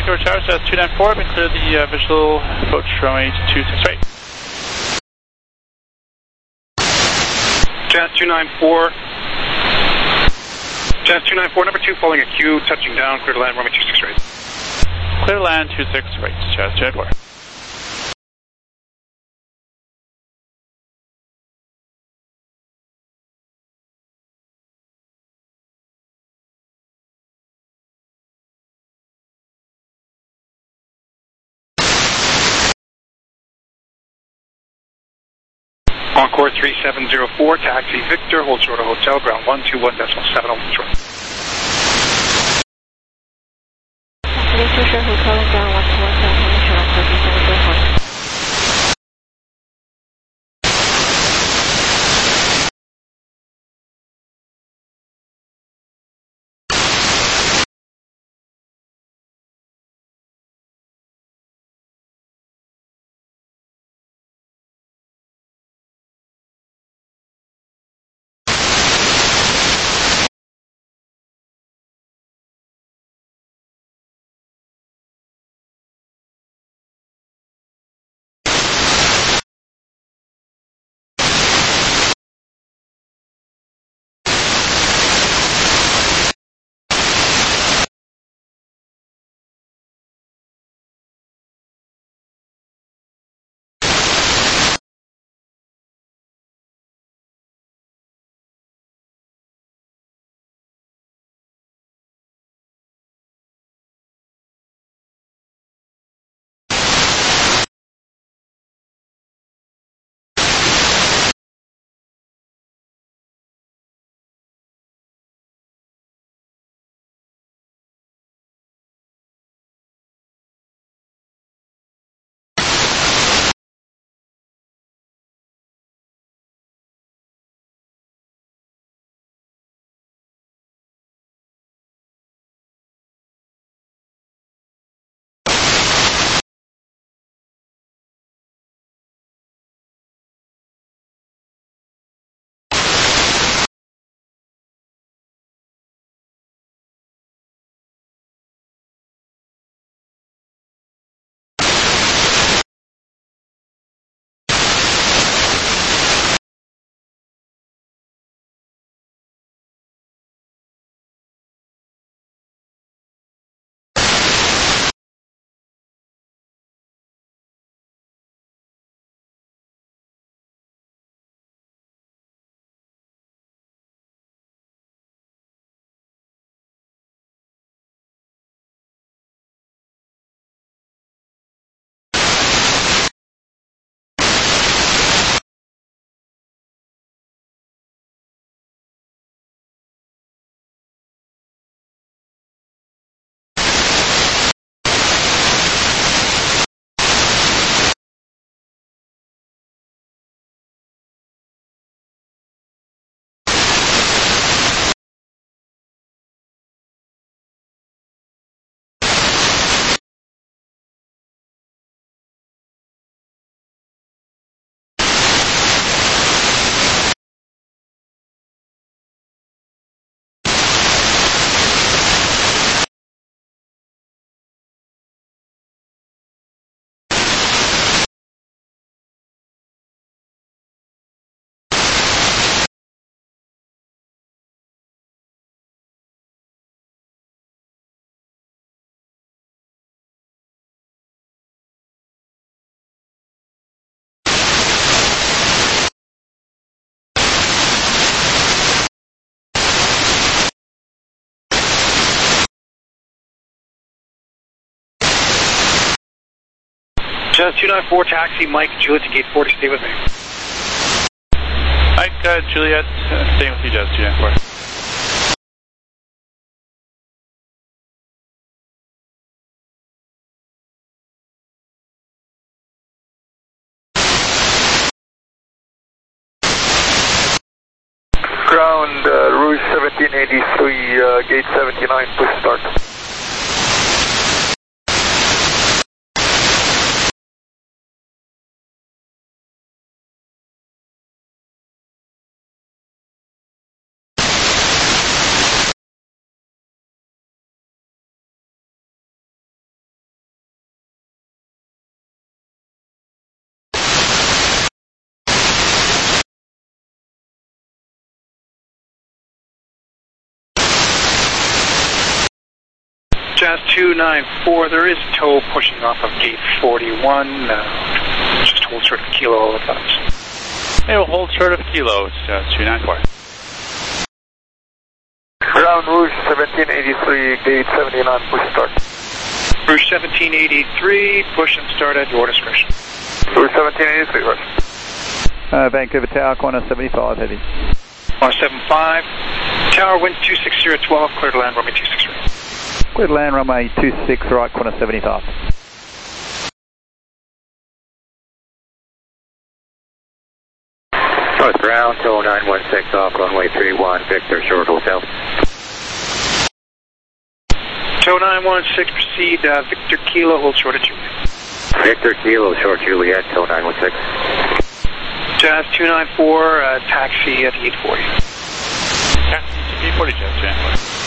Vancouver Towers, 294, we clear the visual approach runway 26 right. Jazz 294. Jazz 294, number 2, following a Q, touching down, clear to land, runway 26 right. Clear to land 26 right, Jazz 294. Encore 3704, taxi Victor, hold short of hotel, ground 121.7 short. Victor, short hotel, ground 121.7 short, 3704. Jazz 294, taxi Mike, Juliet to gate 40, stay with me. Mike, Juliet, staying with you, Jazz 294. Ground, Rouge 1783, gate 79, push start. Jazz 294, there is tow pushing off of gate 41. Just hold short of kilo all the times. It will hold short of kilo. It's 294. Ground Rouge 1783, gate 79, push start. Rouge 1783, push and start at your discretion. Rouge 1783, rush. Vancouver Tower, corner 75, heavy. Corner 75, tower wind 260 at 12, clear to land runway 26 right. Clear to land runway 26 right, corner 75. North ground, 0916 off runway 31, Victor Short Hotel. Tow 916, proceed, Victor Kilo, hold short of Juliet. Victor Kilo, short Juliet, tow 916. Jazz 294, taxi at 840. Taxi to 840, Jazz 294.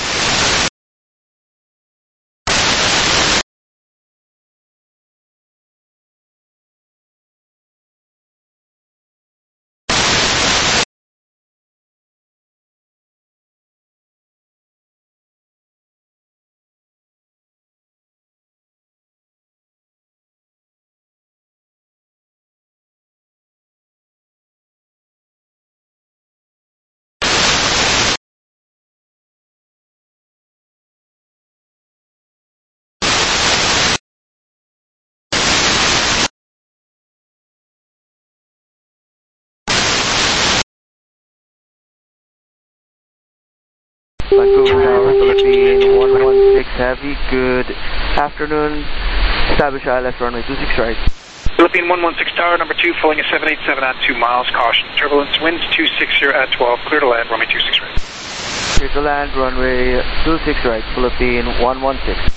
Vancouver Tower, Philippine 116 Heavy, good afternoon. Establish ILS runway 26 right. Philippine 116 Tower, number 2, filling at 787 at 2 miles, caution. Turbulence, winds 260 at 12, clear to land, runway 26 right. Clear to land, runway 26 right, Philippine 116.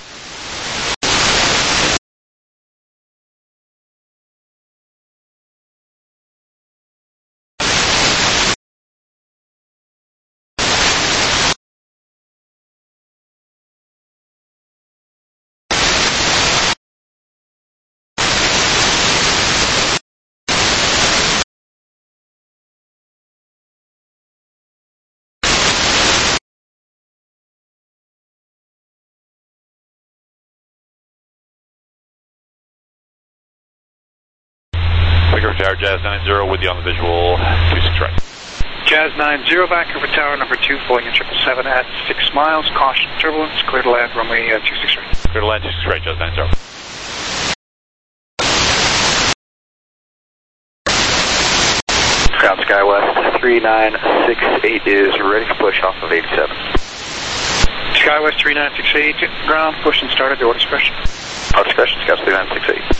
Vancouver Tower, Jazz 90 with you on the visual, 26 right. Jazz 90, Vancouver Tower, number 2, filling at 777 at 6 miles, caution. Turbulence, clear to land, runway 26 right. Clear to land 26 right, Jazz 90. Ground SkyWest 3968 is ready for push off of 87. SkyWest 3968, ground, push and start at your discretion. Our discretion, SkyWest 3968.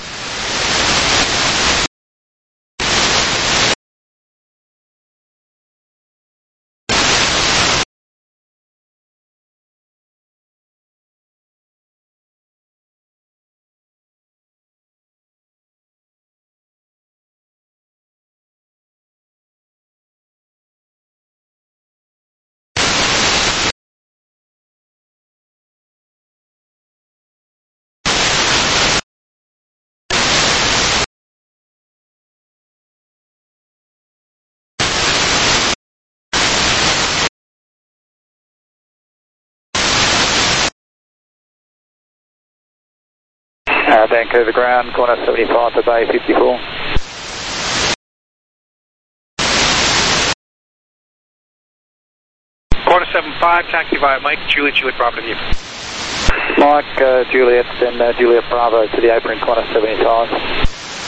Vancouver ground, corner 75 to Bay 54. Corner 75, taxi via Mike, Juliet, Bravo to the apron. Mike, Juliet, then Juliet Bravo to the apron, corner 75.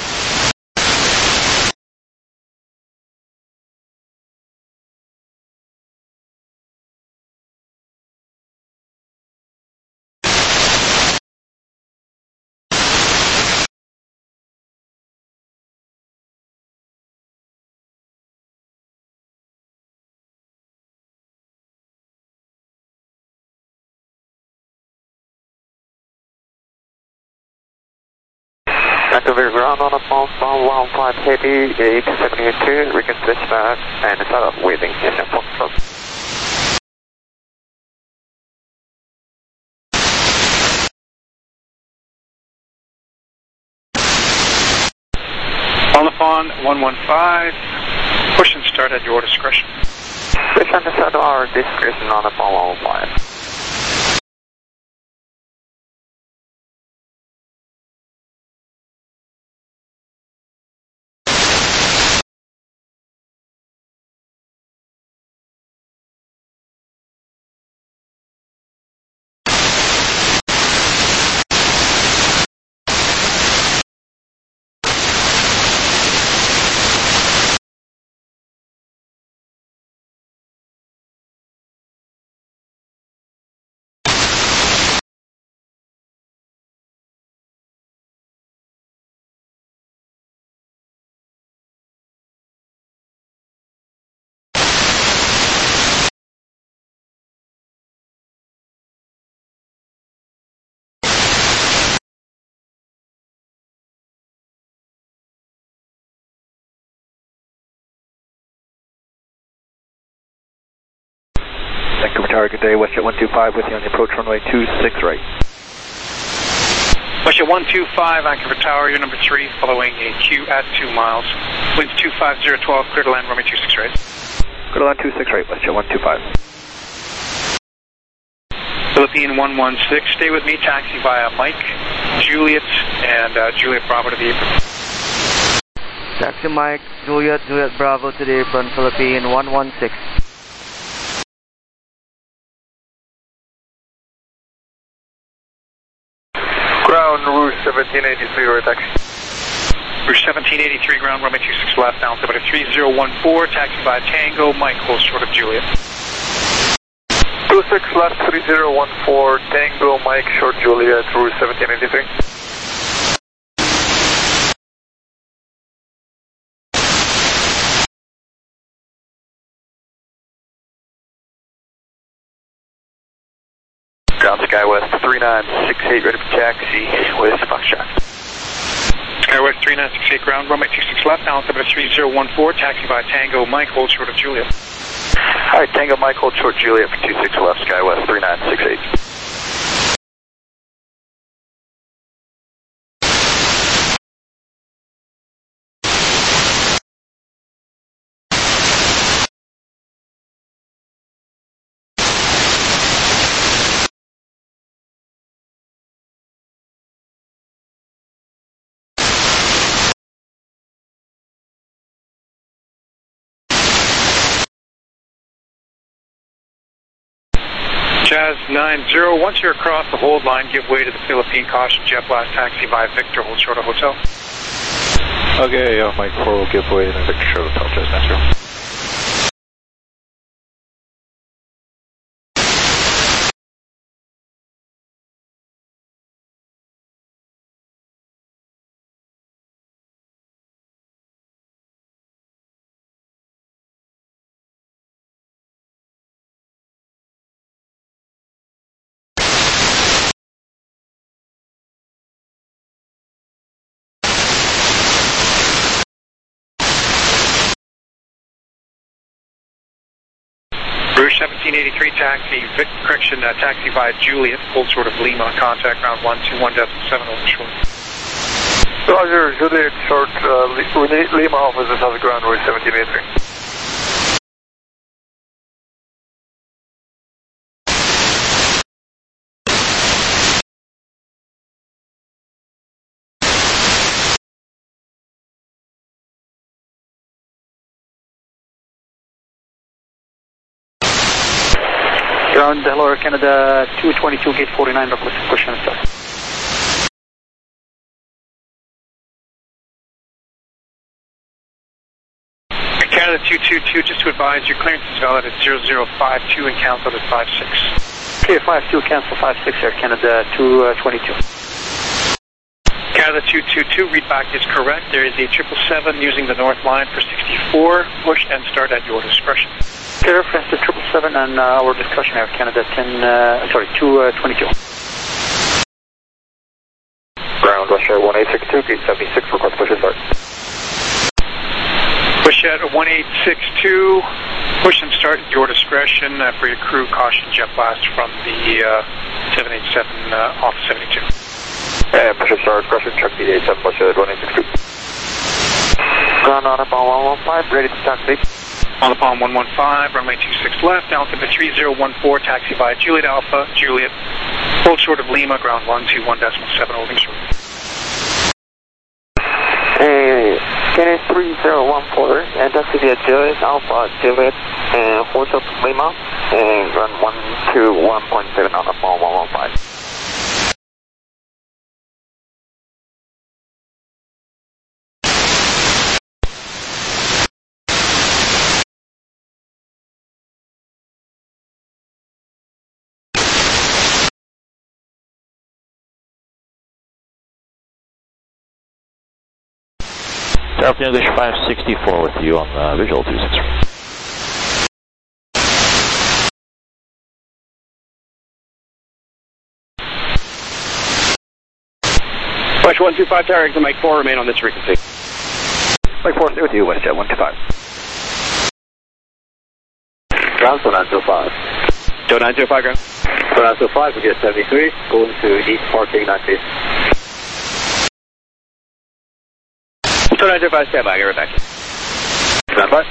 Vancouver ground on a false 115 heavy, gate 72, we can switch back and start off waiting in the Foxtrot. On the phone, 115, push and start at your discretion. Push and start our discretion on the phone 115. Tower, good day. WestJet 125 with you on the approach runway 26 right. WestJet 125, Vancouver Tower, your number 3, following a Q at 2 miles. Winds 25012, clear to land, runway 26 right. Clear to land 26 right, WestJet 125. Philippine 116, stay with me, taxi via Mike, Juliet, and Juliet Bravo to the apron. Taxi Mike, Juliet Bravo to the apron, Philippine 116. Ground, Rouge 1783, right taxi. Rouge 1783, ground, runway 26 left, down to 3014, taxi via Tango, Mike, hold short of Juliet. 26 left, 3014, Tango, Mike, short Juliet, Rouge 1783. Ground SkyWest 3968, ready for taxi with Foxtrot. SkyWest 3968, ground, runway 26 left, down to 3014, taxi via Tango, Mike, hold short of Juliet. Alright, Tango, Mike, hold short Juliet for 26 left, SkyWest 3968. Jazz 90, once you're across the hold line, give way to the Philippine caution jet blast taxi via Victor, hold short of hotel. Okay, Mike 4 will give way to Victor Short Hotel, Jazz 90. Rouge 1783, taxi, taxi via Juliet, hold short of Lima, contact ground 121.7 over short. Roger, Juliet, short, Lima office is on the ground, Rouge 1783. Ground, hello, Air Canada 222, gate 49, request push and start. Canada 222, just to advise, your clearance is valid at 0052 and canceled at 56. Okay, 52, cancel 56, Air Canada 222. Canada 222, read back is correct. There is a 777 using the north line for 64. Push and start at your discretion. Okay, reference to 777 and our discussion, Air Canada 222. Ground, WestJet 1862, gate 76, request push and start. WestJet 1862, push and start at your discretion for your crew. Caution jet blast from the 787 off 72. And push and start, caution, check the 87, WestJet 1862. Ground on Palm 115, ready to taxi. On the Palm 115, runway 26 left, altimeter 3014, taxi via Juliet Alpha, Juliet, hold short of Lima, ground 121.7, holding short. Canada 3014, and taxi via Juliet Alpha, Juliet, and hold short of Lima, and run 121.7 on the Palm 115. South English 564 with you on visual 26. WestJet 125 Tower, exit Mike 4, remain on this frequency. Mike 4, stay with you, WestJet 125. Ground 905. Tow 905 ground. Tow 905, we get 73, going to East Parking 90. Tow 905, stand by, get right back. Stand by.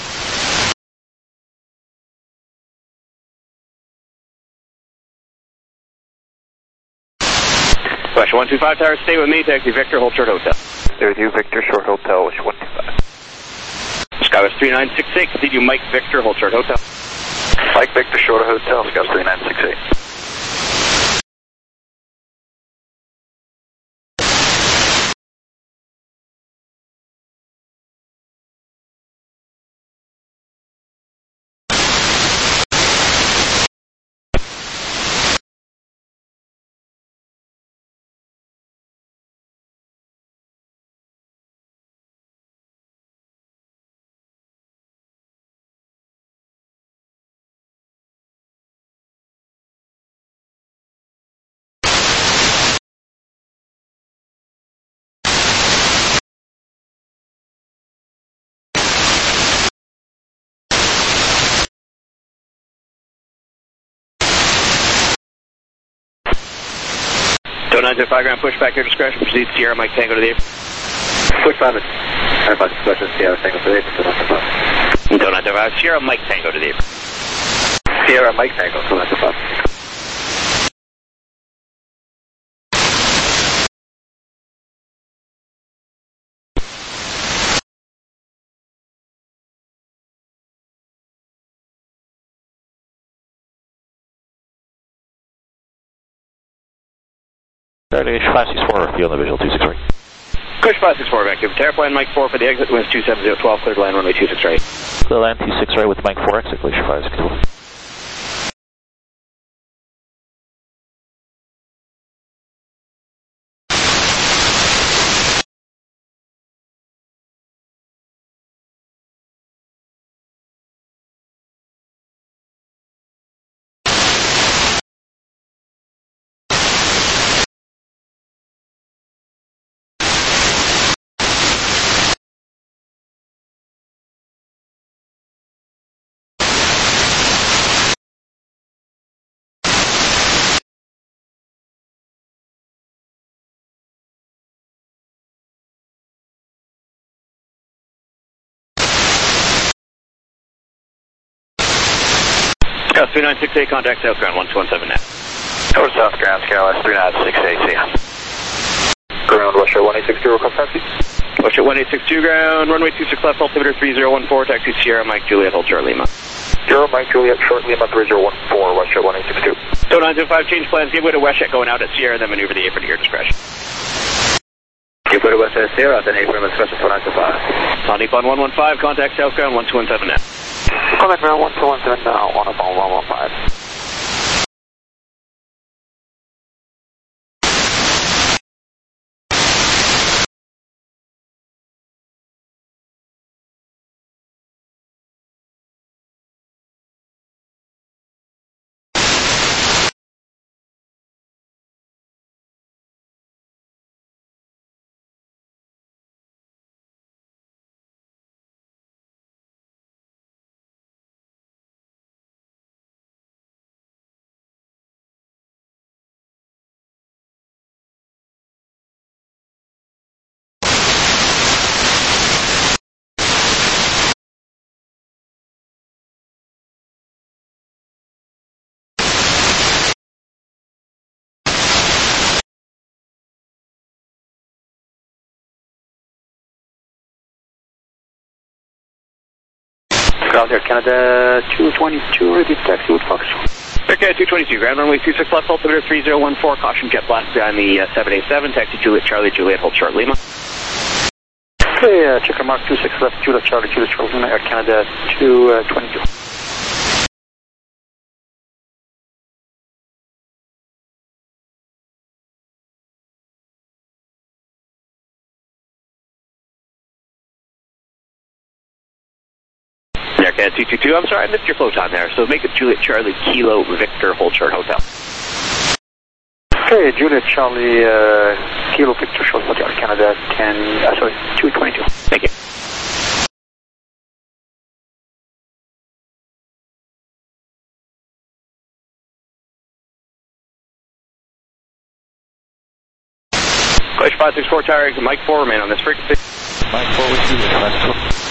Wish 125 Tower, stay with me, taxi Victor, hold short hotel. Stay with you, Victor, short hotel, Wish 125. Skywest 3968, continue Mike Victor, hold short hotel. Mike Victor, short hotel, Skywest 3968. Tow 905 ground, push back your discretion, proceed Sierra Mike Tango to the apron. Push 5 minutes. Everybody, discretion, Sierra Tango to the apron. Tow 905, Sierra Mike Tango to the apron. Sierra Mike Tango, Tow 905. Starting H564 with you on the visual 263. Push 564 vacuum. Terraplan Mike 4 for the exit, winds 27012, cleared line runway 26 right. Clear land 26 right with Mike 4 exit, Glacier 562. Scout 3968, contact South Ground 1217 now. Tower South Ground, Skywest 3968, see ya. Ground, Russia 1860, contact you. Russia 1862 ground, runway 26 left, altimeter 3014, taxi Sierra Mike Juliet, hold short Lima. Sierra Mike Juliet, short Lima 3014, Russia 1862. Tow 905, change plans, give way to Westjet going out at Sierra, then maneuver the apron to your discretion. Give way to Westjet Sierra, then apron discretion Tow 905. On Nippon 115, contact South Ground 1217 now. Contact ground 1217 now, on Nippon 115. Ground Air Canada 222, ready to taxi with Fox. Air Canada 222, ground runway 26 left, altimeter 3014, caution jet blast behind the 787, taxi Juliet Charlie, Juliet, hold short Lima. Okay, checker mark 26 left, Juliet Charlie, Juliet Charlie, Lima, Air Canada 222. Air Canada 222, I'm sorry, I missed your flow time there, so make it Juliet Charlie, Kilo, Victor, hold short hotel. Okay, Juliet Charlie, Kilo, Victor, short hotel, Canada 222. Thank you. Glacier 564 tower, Mike 4, remain on this frequency. Mike 4 with you, Glacier 564.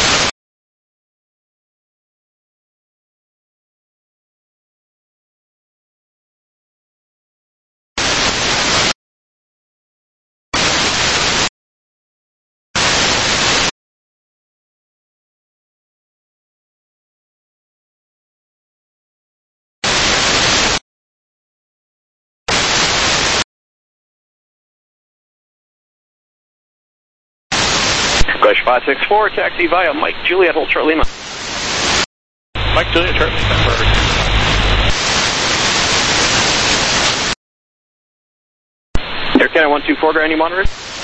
Glacier 564, taxi via Mike Juliet, hold short Lima. Mike Juliet, short Lima, perfect. Air Canada 124, ground, you monitored?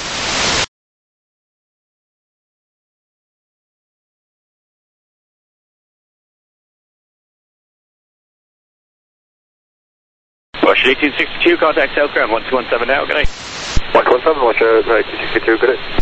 Washington 1862, contact South Ground 1217 now, good night. 117, Washington 1862, good night.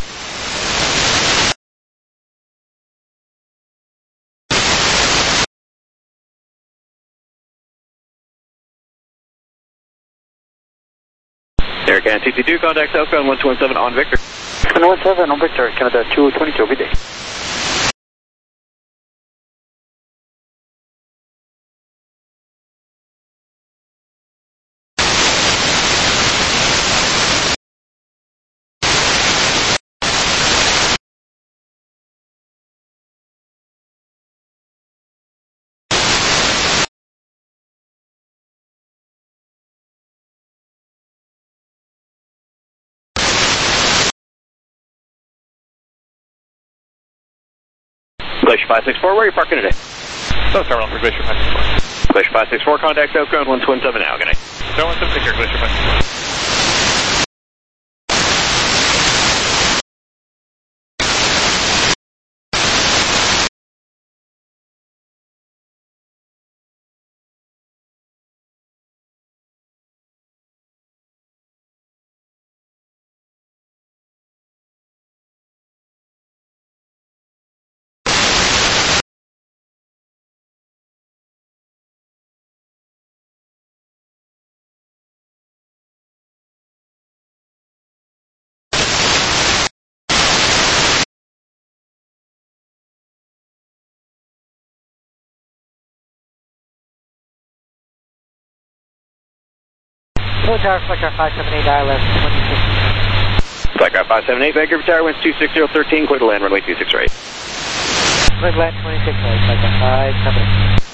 Air Canada 222, contact South Ground 1217 on Victor. 117 on Victor, Canada 222, good day. Glacier 564, where are you parking today? South Terminal for Glacier 564. Glacier 564, contact South Ground 1217 now, good night. No 176 here, Glacier 564. Hello, Tower, Flicker 578, ILS 26. Flight 578, Vancouver Tower, winds 26013, clear to land, runway 26 right. Clear to land 26 right, Flight 578.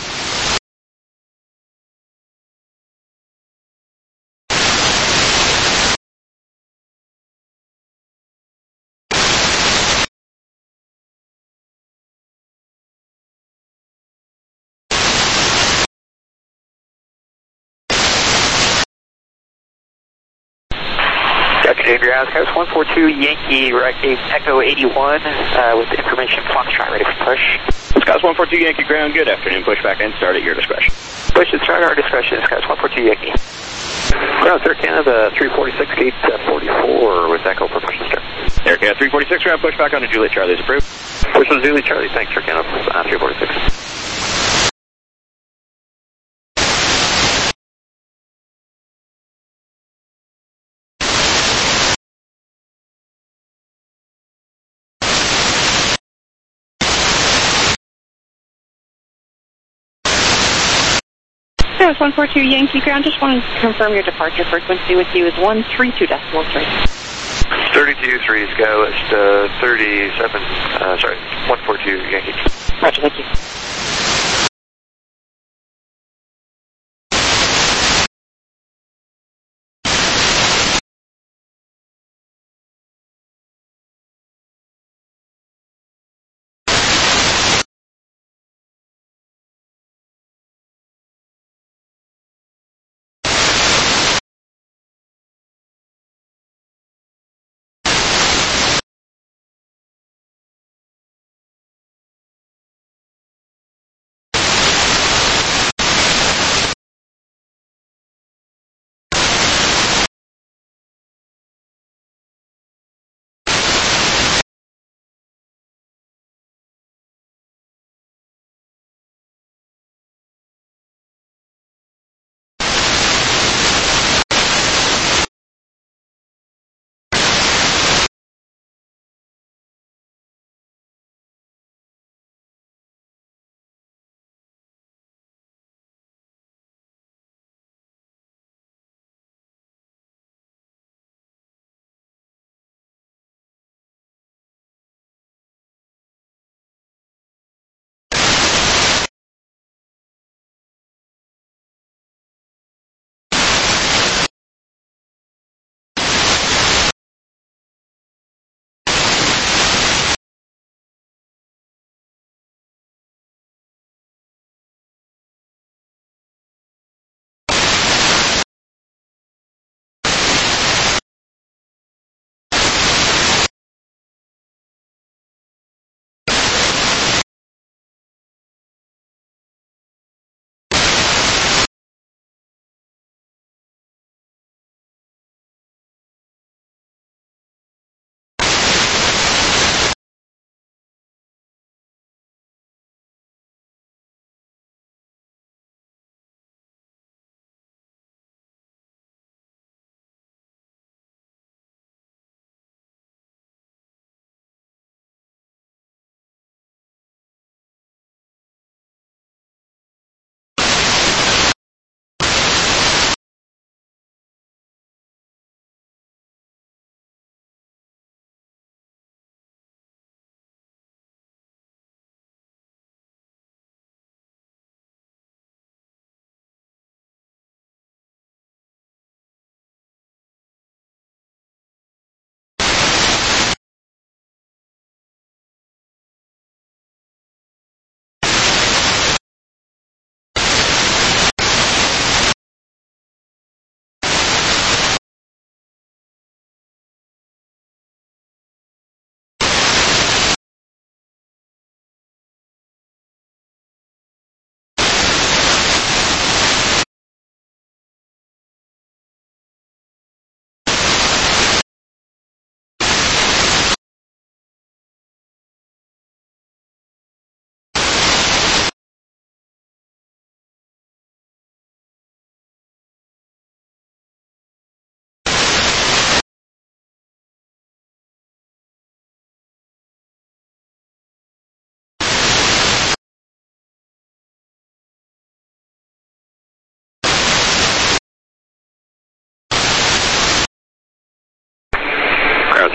Xavier Ascos, 142 Yankee, Echo 81, with information Foxtrot ready for push. Scouts 142 Yankee ground, good afternoon, push back and start at your discretion. Push and start at our discretion, Scouts 142 Yankee. Ground Air Canada 346, gate 44 with Echo for push and start. Air Canada 346 ground, push back onto Juliet Charlie is approved. Push on Juliet Charlie, thanks Air Canada 346. Yes, 142 Yankee ground. Just wanted to confirm your departure frequency with you is 132.3. 32.3 Skywest 37, 142 Yankee. Roger, thank you.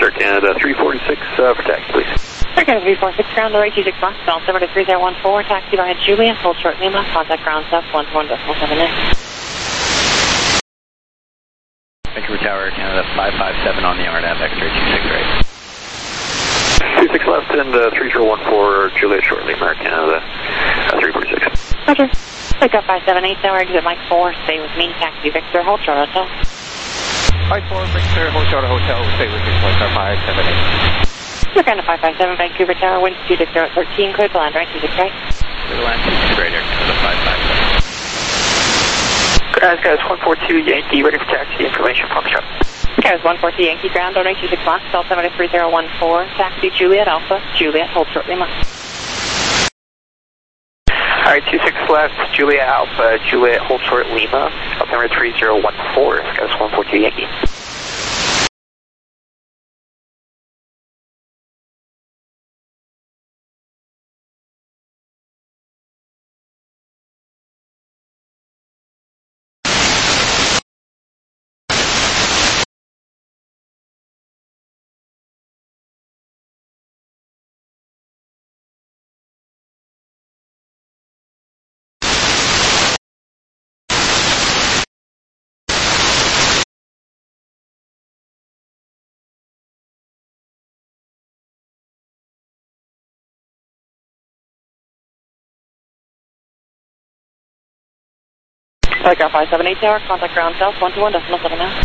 Air Canada 346 for taxi, please. Air Canada 346, ground right 26 Fox, down 7 to 3014, taxi via Juliet, hold short Lima, contact ground south 121.79. Vancouver Tower, Air Canada 557 on the RNAV, X-ray 26 right. 26 left and 3014, Juliet short Lima, Air Canada 346. Roger. Pick up 578 tower, exit Mike 4, stay with me, taxi Victor, hold short hotel. Mike 4, Victor, hold short hotel, stay with me, flight car 578. Air Canada 557, Vancouver Tower, winds 26 at 13, clear to land right, 26 right. Clear to land 26 right, Air Canada 557. Guys, 142 Yankee, ready for taxi, information from shop. Guys, 142 Yankee, ground, on 26 Fox, Delta 7 to 3014, taxi Juliet Alpha, Juliet, hold short Lima. Alright, 26 left, Juliet Alpha, Juliet, hold short Lima, altimeter 3014, guys, 142 Yankee. Telegraph 578 tower, contact ground south 121.79.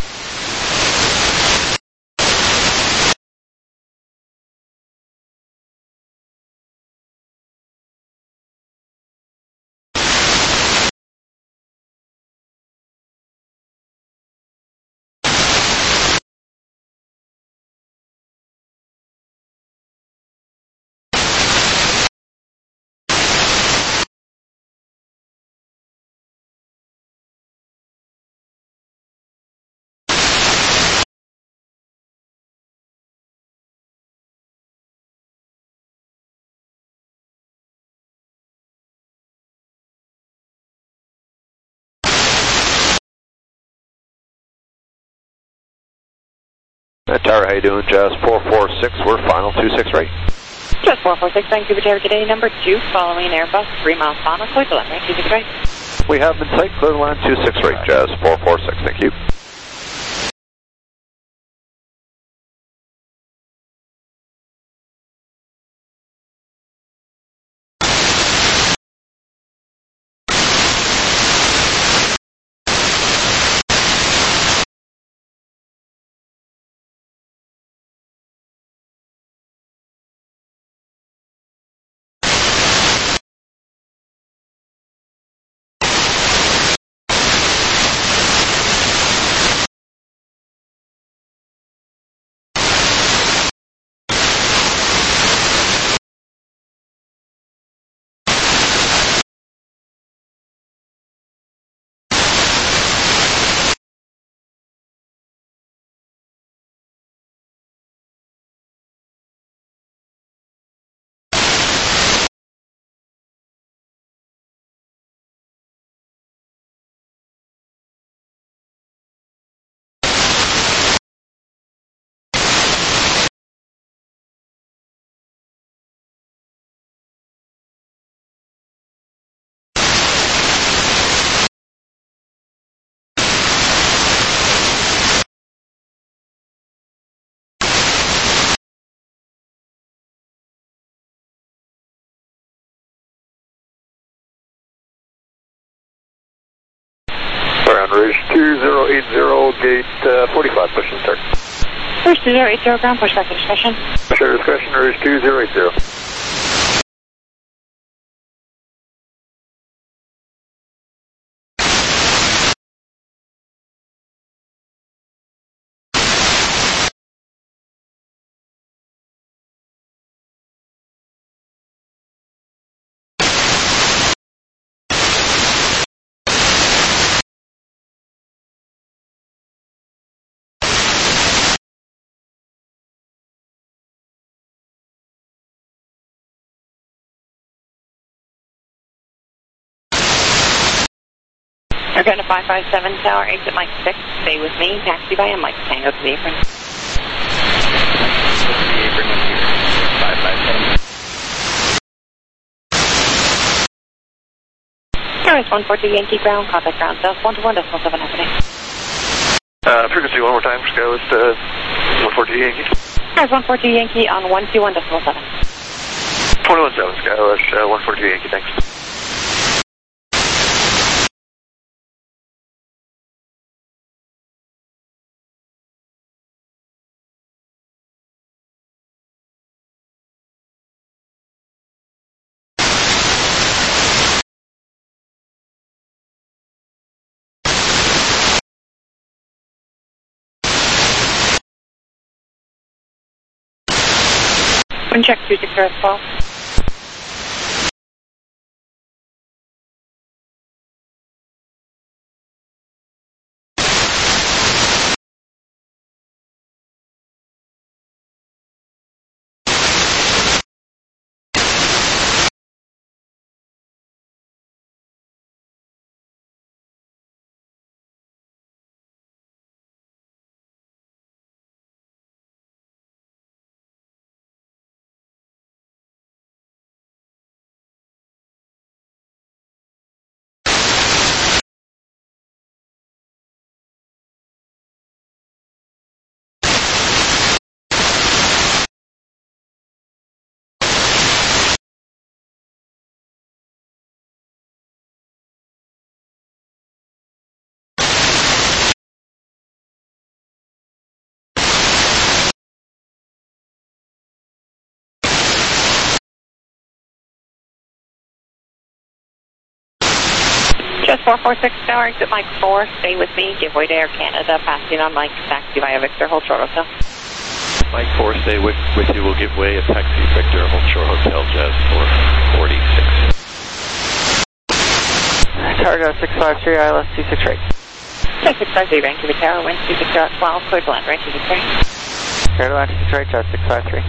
Tower, how you doing? Jazz 446, we're final 26 right. Just 446, Vancouver Tower today, number 2, following Airbus, 3 miles final, clear to land right, 26 right. We have been sight, clear to land 26 right, Jazz 446, thank you. Rouge 2080, gate 45, push and start. Rouge 2080, ground, push back to discretion. Share discretion, Rouge 2080. We're going to 557 tower, exit Mike 6, stay with me, taxi by Mike Tango to the apron. The apron was here. 557. Paris 142 Yankee ground, contact ground south 121.7 happening. Frequency one more time, Skywest 142 Yankee. Paris 142 Yankee on 121.7. 21.7, Skywest 142 Yankee, thanks. Wind check 260 12. Just 446 Tower, exit Mike 4, stay with me, give way to Air Canada, passing on Mike, taxi via Victor, hold short hotel. Mike 4, stay with you, will give way at taxi Victor, hold short hotel, Jazz 446. Targa 653, ILS 263. 653, Vancouver Tower, wind 260 at 12, clear to land, range 263. Clear to land 263, Jazz 653.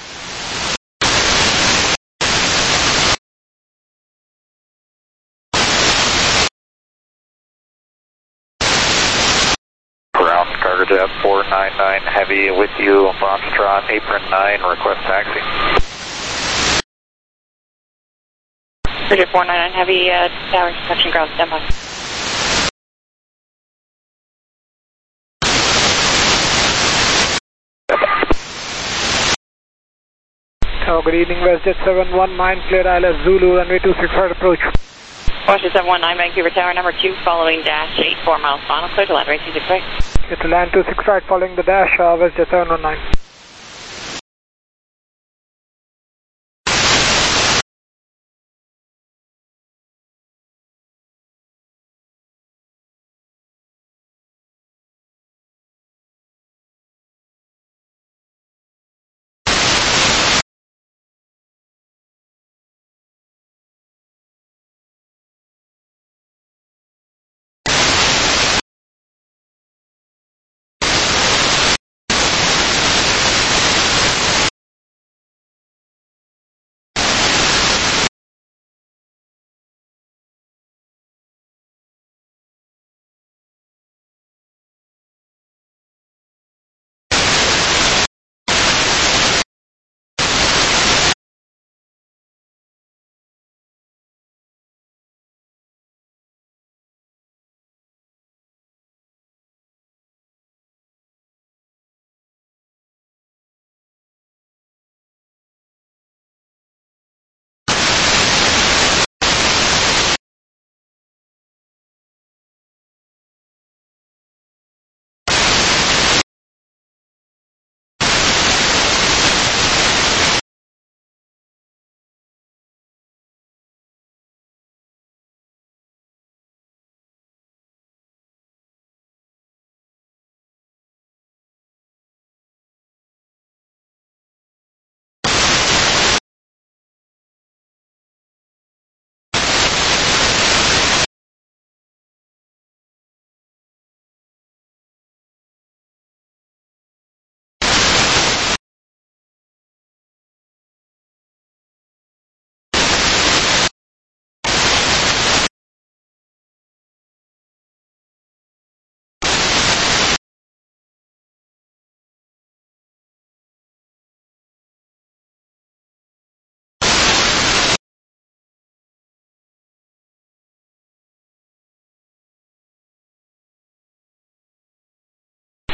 Jet 499 Heavy with you, Foxtrot, apron 9, request taxi. Bridget 499 Heavy, tower section ground, standby. Oh, good evening, WestJet 719, cleared ILS Zulu, runway 265 approach. WestJet 719 Vancouver Tower, number 2, following dash 84 miles final, clear to land, range 263. Clear to land 26 right, following the dash, WestJet 719.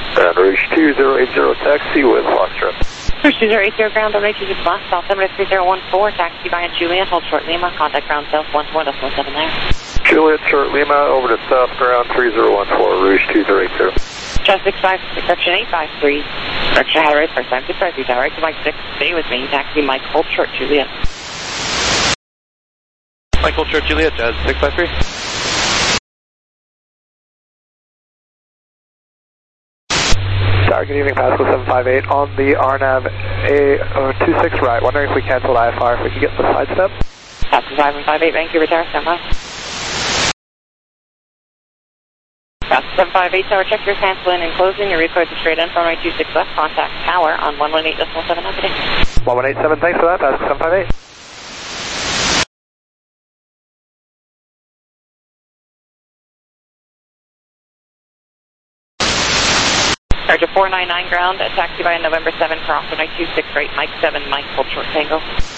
And Rouge 2080 taxi with Foxtrot. Rouge 2080 ground on 26 left, altimeter 3014, taxi via Juliet, hold short Lima, contact ground south 121.7 there. Juliet, short Lima, over to south ground 3014, Rouge 2080. Just 65, correction 853, correction head right, first time, 653 tower, right to Mike 6, stay with me, taxi Mike, hold short Juliet. Mike, hold short Juliet, Jazz 653. Tower, good evening, Pascal 758 on the RNAV 26 right. Wondering if we canceled IFR, if we could get the side step. Pascal 758, Vancouver Tower, stand by. Pascal 758 Tower, check your cancel in and closing. Your record is straight in from right 26 left, contact tower on 118.7 today. 1187, thanks for that, Pascal 758. Charge of 499 ground, taxi by November 7, cross on 26 right, Mike 7, Mike, hold short Tango.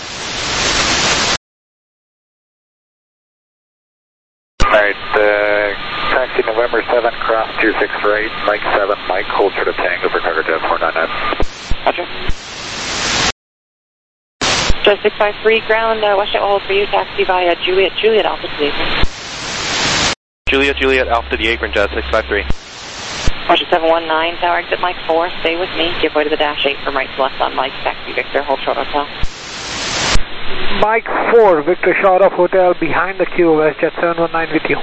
Alright, taxi November 7, cross 26 right, Mike 7, Mike, hold short of Tango for Cargo Jet 499. Roger. Just 653 ground, West Jet will hold for you, taxi via Juliet, Juliet Alpha to the apron. Juliet Alpha to the apron, Jazz 653. Washington 719, tower exit Mike 4, stay with me, give way to the dash 8 from right to left on Mike, taxi Victor, hold short hotel. Mike 4, Victor short of hotel behind the queue, WestJet 719 with you.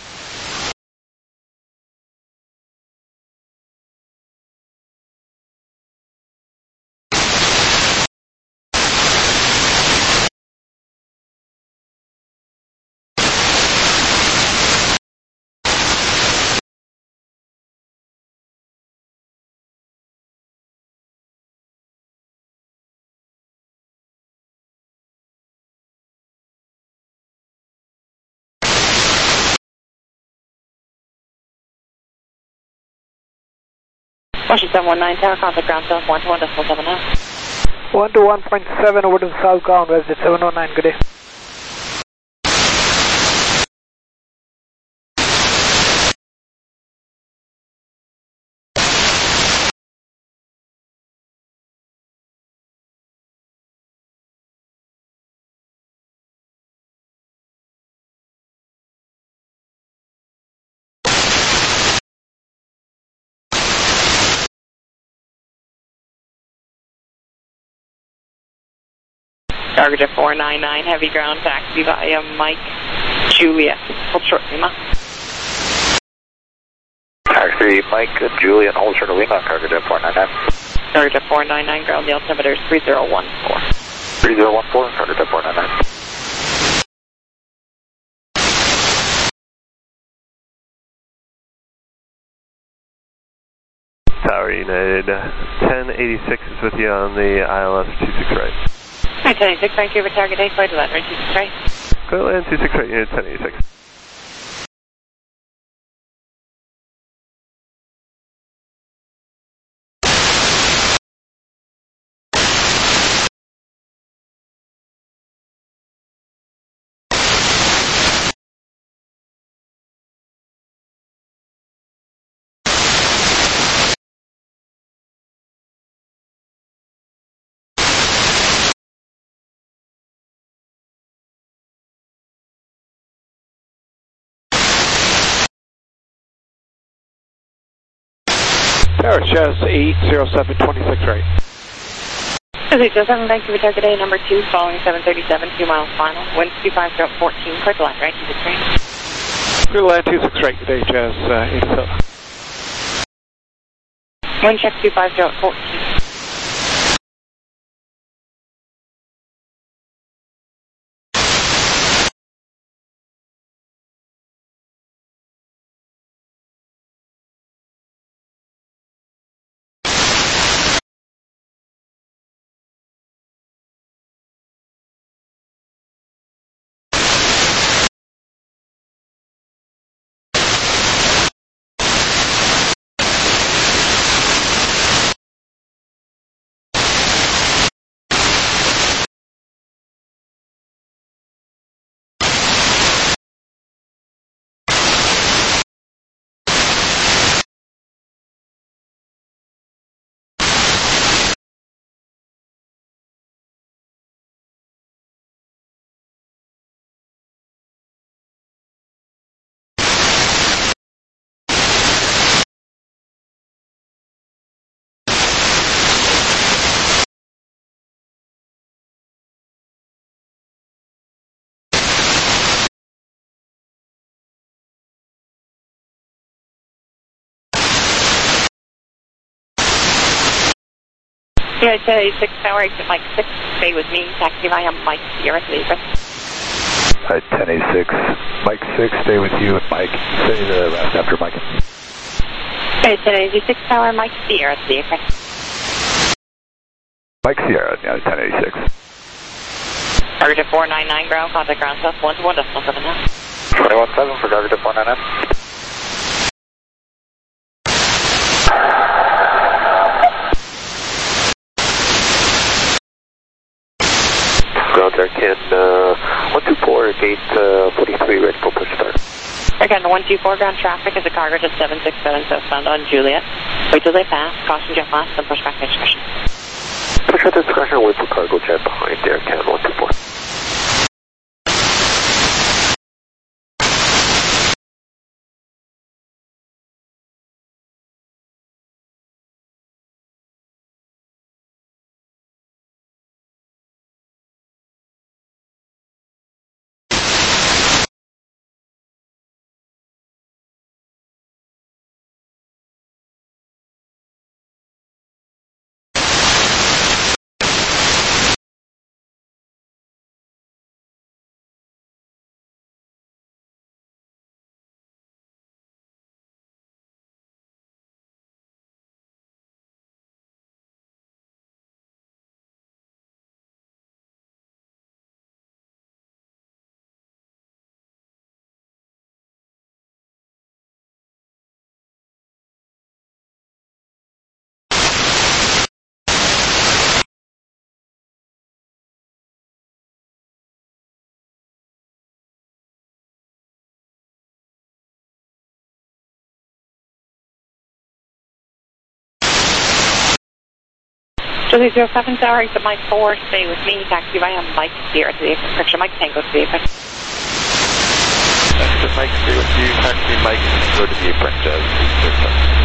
Washington 719, tower, contact ground south 121.7 now. 121.7 over to the south ground, WestJet 719, good day. Cargo Jet 499, heavy ground taxi via Mike, Juliet, hold short Lima. Taxi Mike, Juliet, hold short of Lima, Cargo Jet 499. Cargo Jet 499, ground, the altimeter is 3014. 3014, Cargo Jet 499. Tower United 1086 is with you on the ILS 26 right. Hi, 1086, Vancouver, target 8, flight to that, right, 26 right. Go land 26 right, unit 1086. Tower, Jazz 807, 26 right. 807, Vancouver, target A, number 2, following 737, 2 miles final. Wind 25-14, clear to land, right, 26 right. Clear to land 26 right today, Jazz 87. Wind check 25-14. Yeah, it's a 6 tower, exit Mike 6, stay with me, taxi via Mike Sierra to the apron. 1086, Mike 6, stay with you, and Mike, say the rest after Mike. Okay, 1086 tower, Mike Sierra to the apron. Mike Sierra, yeah, 1086. Target 499 ground, contact ground south 121.7 now. 217 for target 499. Ground there, can 124, gate 43, ready for push start. Again, 124 ground traffic is a cargo to 767 southbound on Juliet. Wait till they pass, caution jet blast, then push back to discretion. Push out the discretion, wait for cargo jet behind there, can 124. Julie 07 tower, exit Mike 4, stay with me, taxi via Mike Sierra to the apron. Correction, Mike Tango to the apron. Exit Mike, stay with you, taxi Mike, go to the apron, Jazz.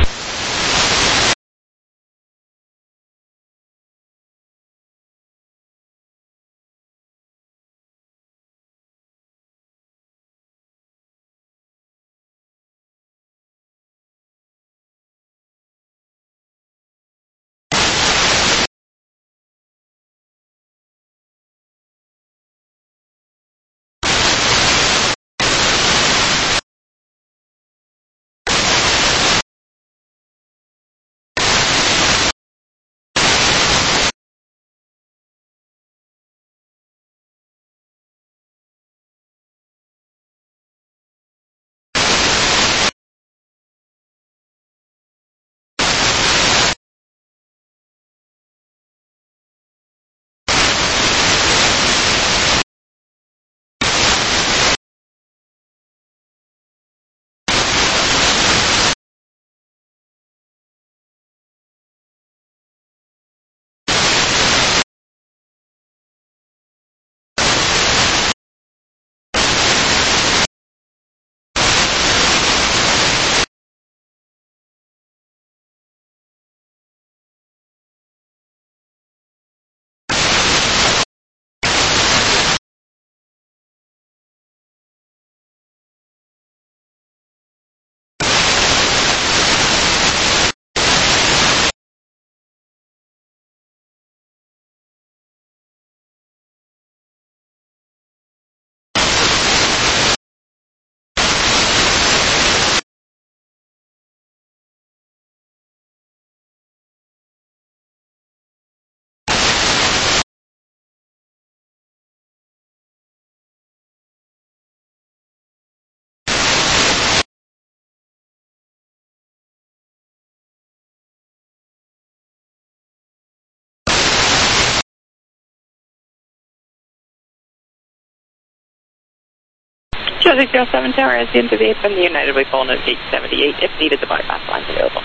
Julie 07 tower, as into the apron, the United Way phone is 878. If needed, the bypass line is available.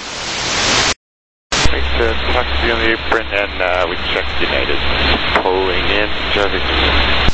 Thanks, taxi on the apron, and we checked United pulling in, Jazz.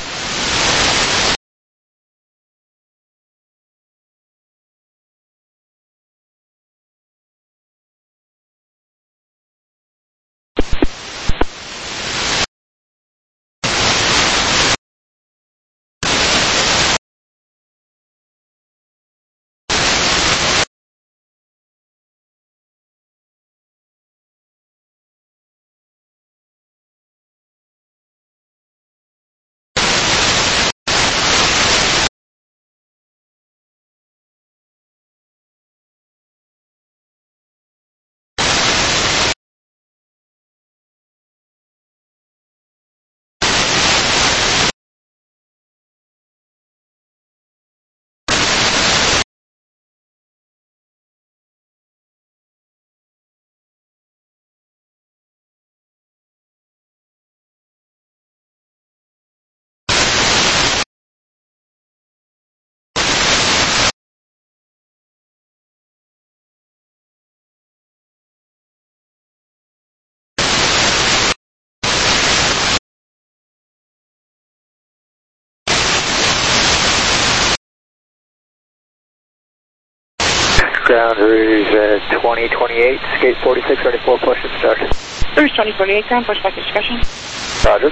Ground Rouge 2028, Skate 46, ready for push and start. Rouge 2048, ground push back discussion. Roger.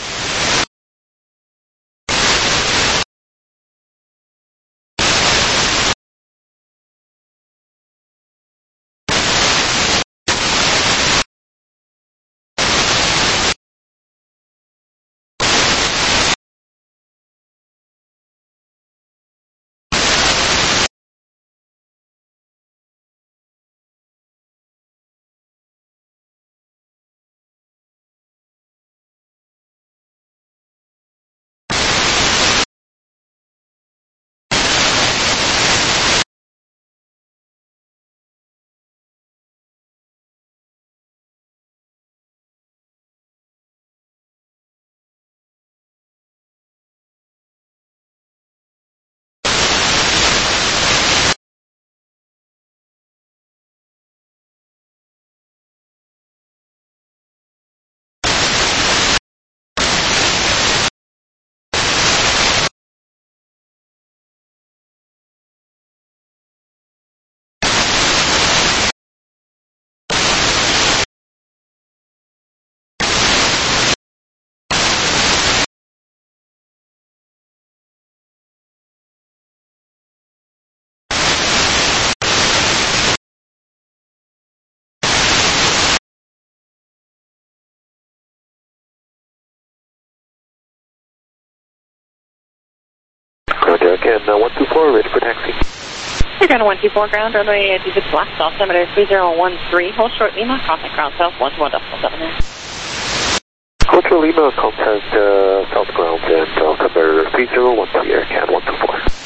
Roger, again, 124, ready for taxi. Again, 124 ground, runway 26 left, altimeter 3013, hold short Lima, contact ground south 121.79. Control Lima, contact south ground and altimeter 3013, AirCAN 124.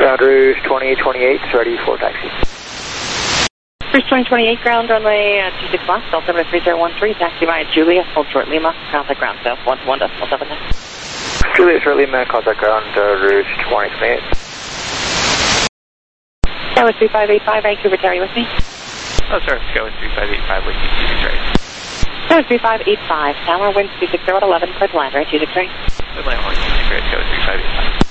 Ground Rouge 2028, ready for taxi. Rouge 2028, ground runway 26 left, altimeter 3013, taxi via Juliet, hold short Lima, contact ground south 121.79. Juliet Short Lima, contact ground Rouge 2028. That was 3585, Vancouver, Terry with me. Oh, sir, go with 3585 with you, 26 right. That was 3585, tower, wind 260 at 11, clear to land, right, 26 right. Good land, 26 right, go with 3585.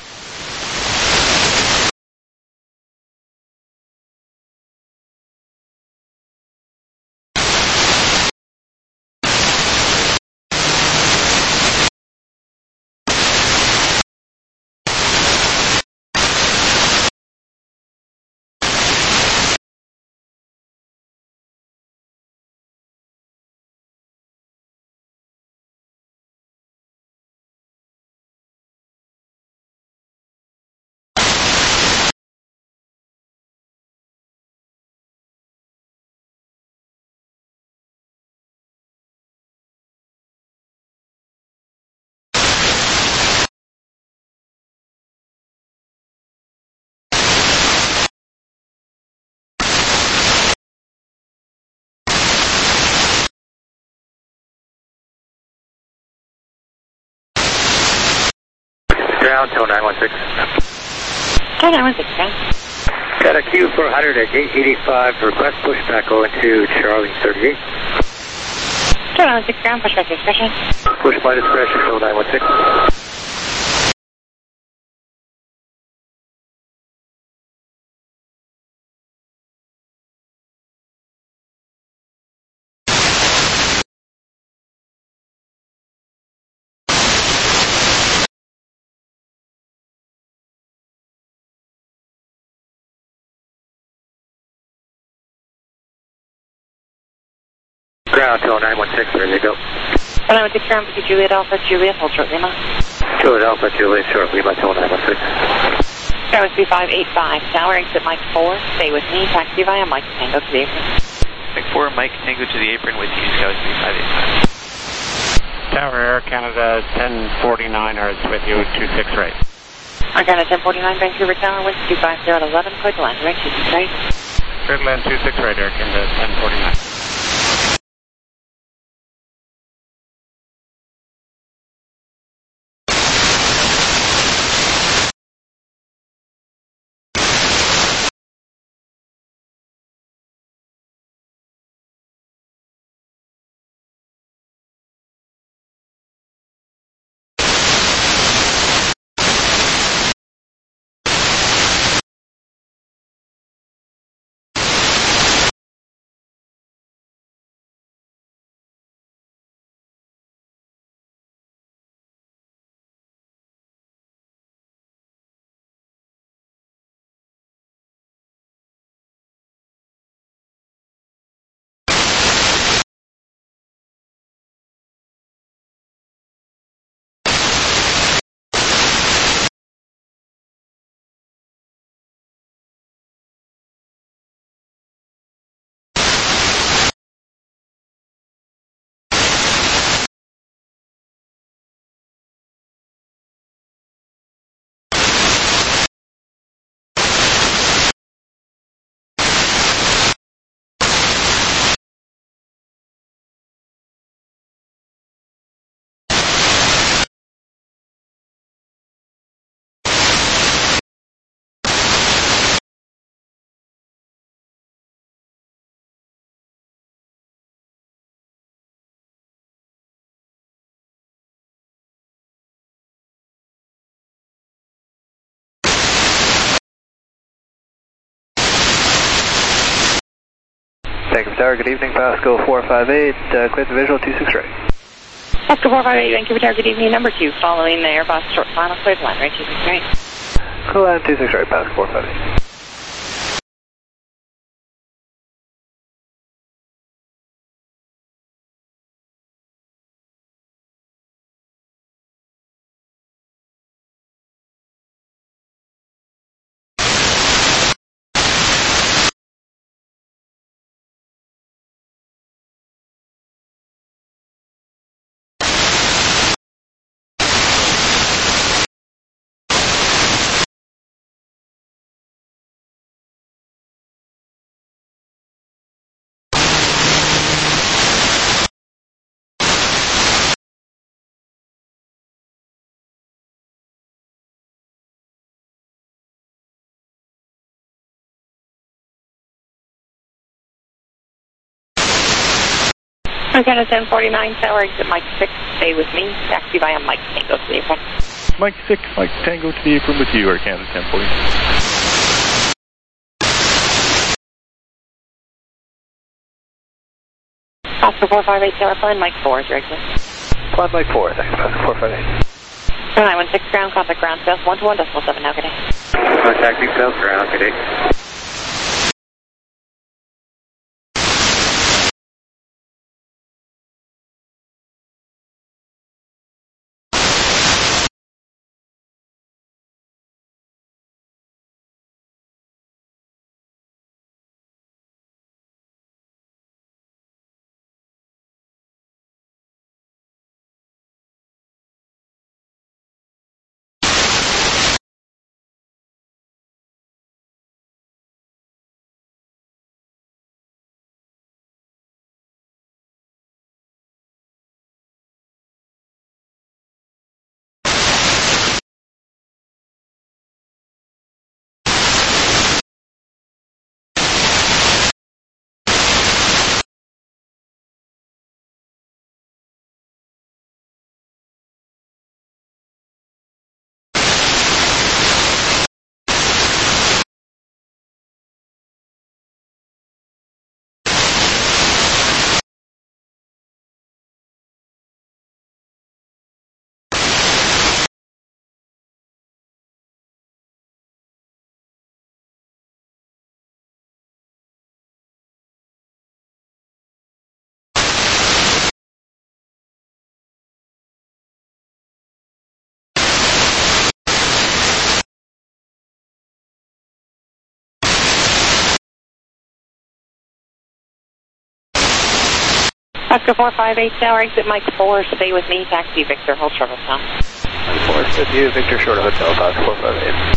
Ground, tow 916. Tow 916, ground. Got a queue for 100 at gate 85, request pushback going to Charlie 38. Tow 916, ground, push back discretion. Push by discretion, tow 916. Ground, tow 916, ready to go. Tow 916, ground, push Juliet Alpha, Juliet, hold short Lima. Juliet Alpha, Juliet, short Lima, tow 916. That was 3585, tower, exit Mike 4, stay with me, taxi via Mike Tango to the apron. Mike 4, Mike Tango to the apron with you, go with 3585. Tower Air Canada 1049 Hertz with you, 26 right. Air Canada 1049, Vancouver Tower, wind 250 at 11, clear to land, right, 26 right. Clear to land 26 right, Air Canada 1049. Vancouver Tower, good evening, Pascal 458, clear the visual 26 right. Pascal 458, Vancouver Tower, good evening, number 2, following the Airbus short final, clear to land, right, 26 right. Clear land 26 right, Pascal 458. Montana 1049, tower exit Mike 6, stay with me. Taxi via Mike Tango to the apron. Mike 6, Mike Tango to the apron with you, Air Canada 1040. Oscar 458, tower plan, Mike 4 is your exit. Plan Mike 4, thanks, Oscar 458. 916 ground, contact ground south 121.7 now, good day. Contacting south ground, good day. Oscar 458, tower exit Mike 4, stay with me. Taxi Victor, hold short hotel. Mike 4, stay with you, Victor, short hotel, Oscar 458.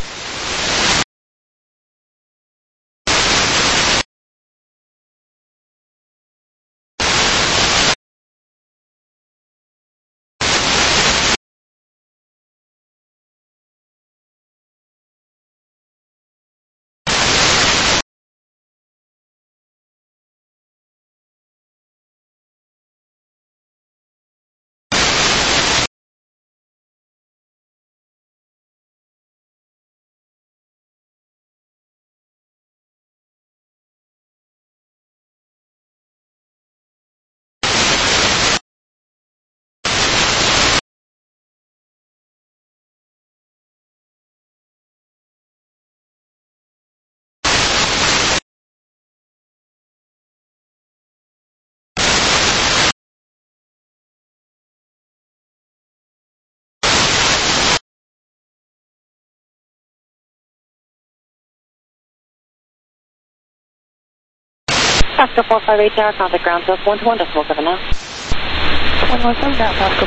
Oscar 458, tower, contact ground south 121.7 now. 117, now Oscar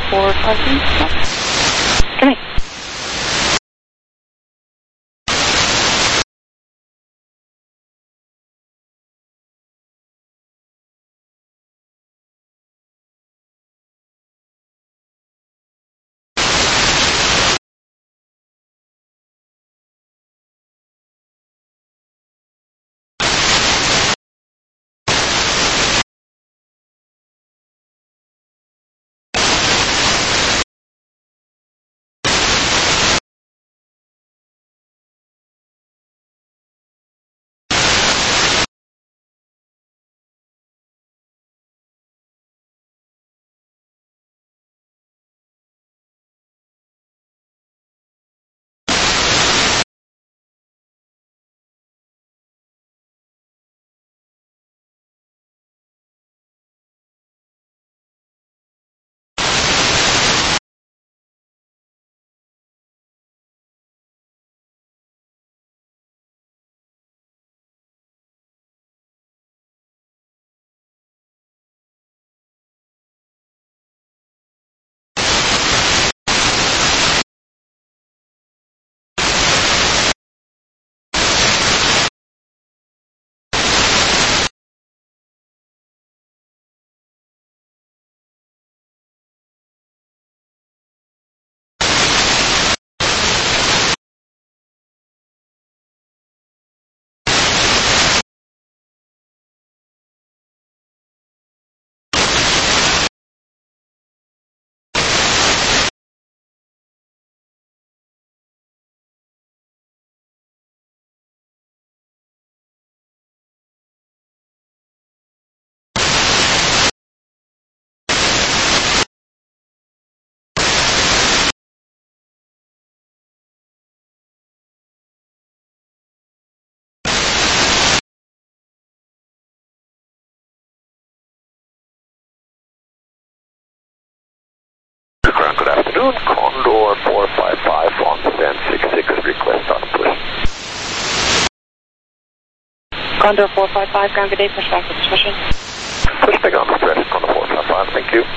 458. Come here. afternoon, Condor 455 on stand 66, request on push. Condor 455, ground good day, push back to transmission. Push back on express, Condor 455, thank you.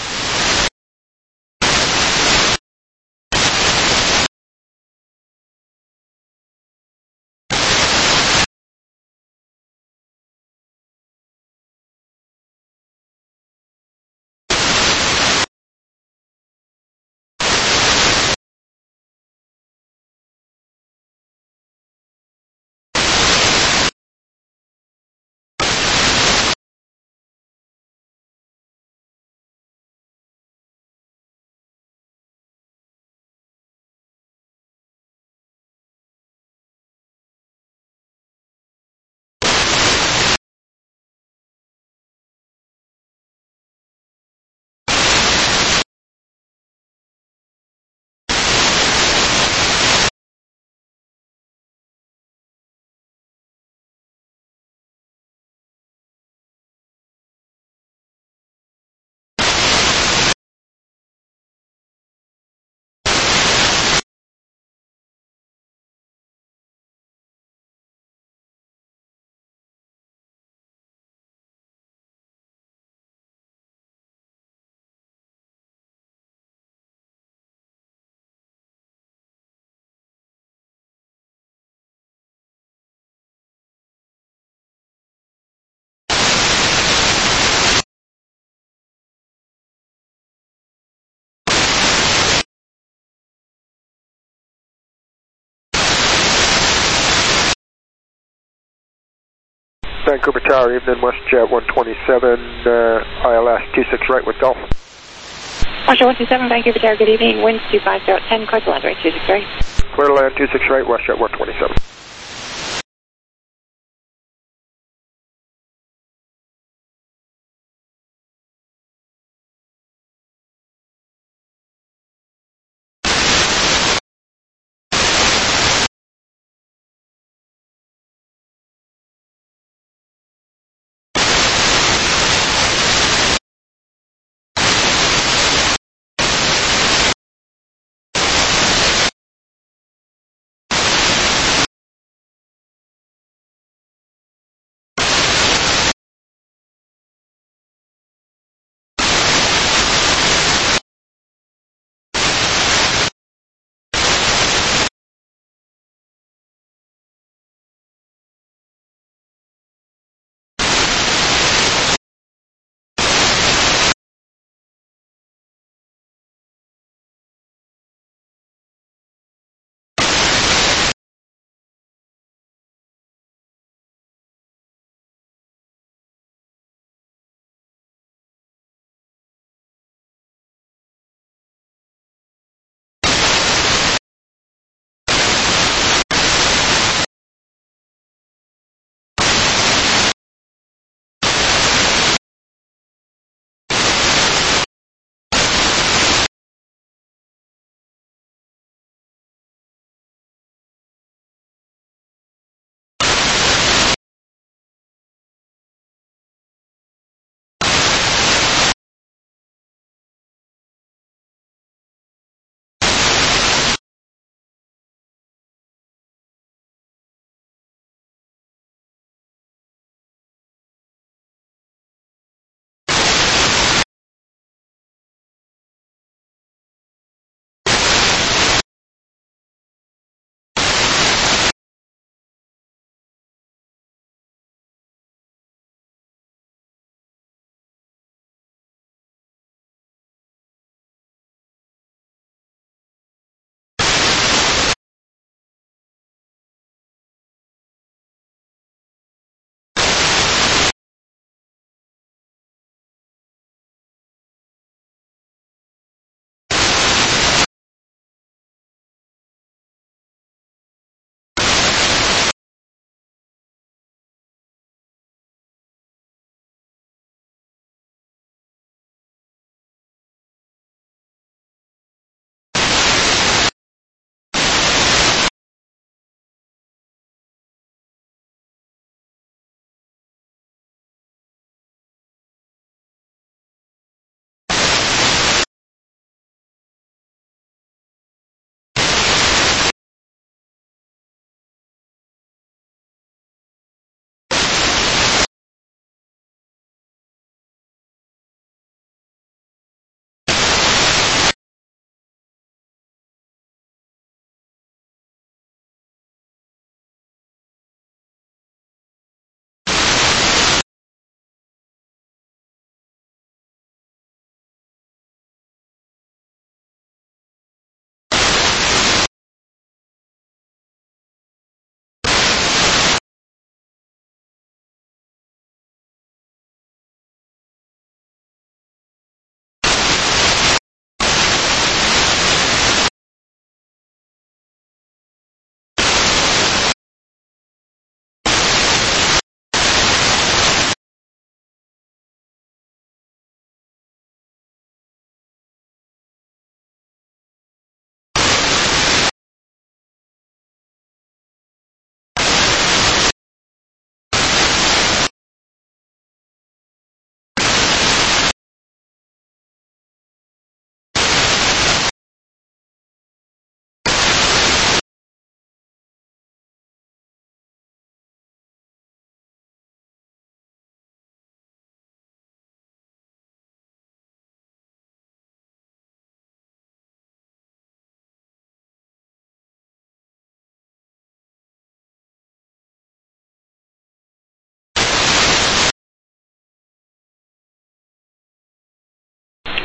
Vancouver Tower, evening, WestJet 127, ILS 26 right with Golf. Roger 127, Vancouver Tower, good evening, winds 250 10, clear to land right 26 right. Clear to land 26 right, WestJet 127.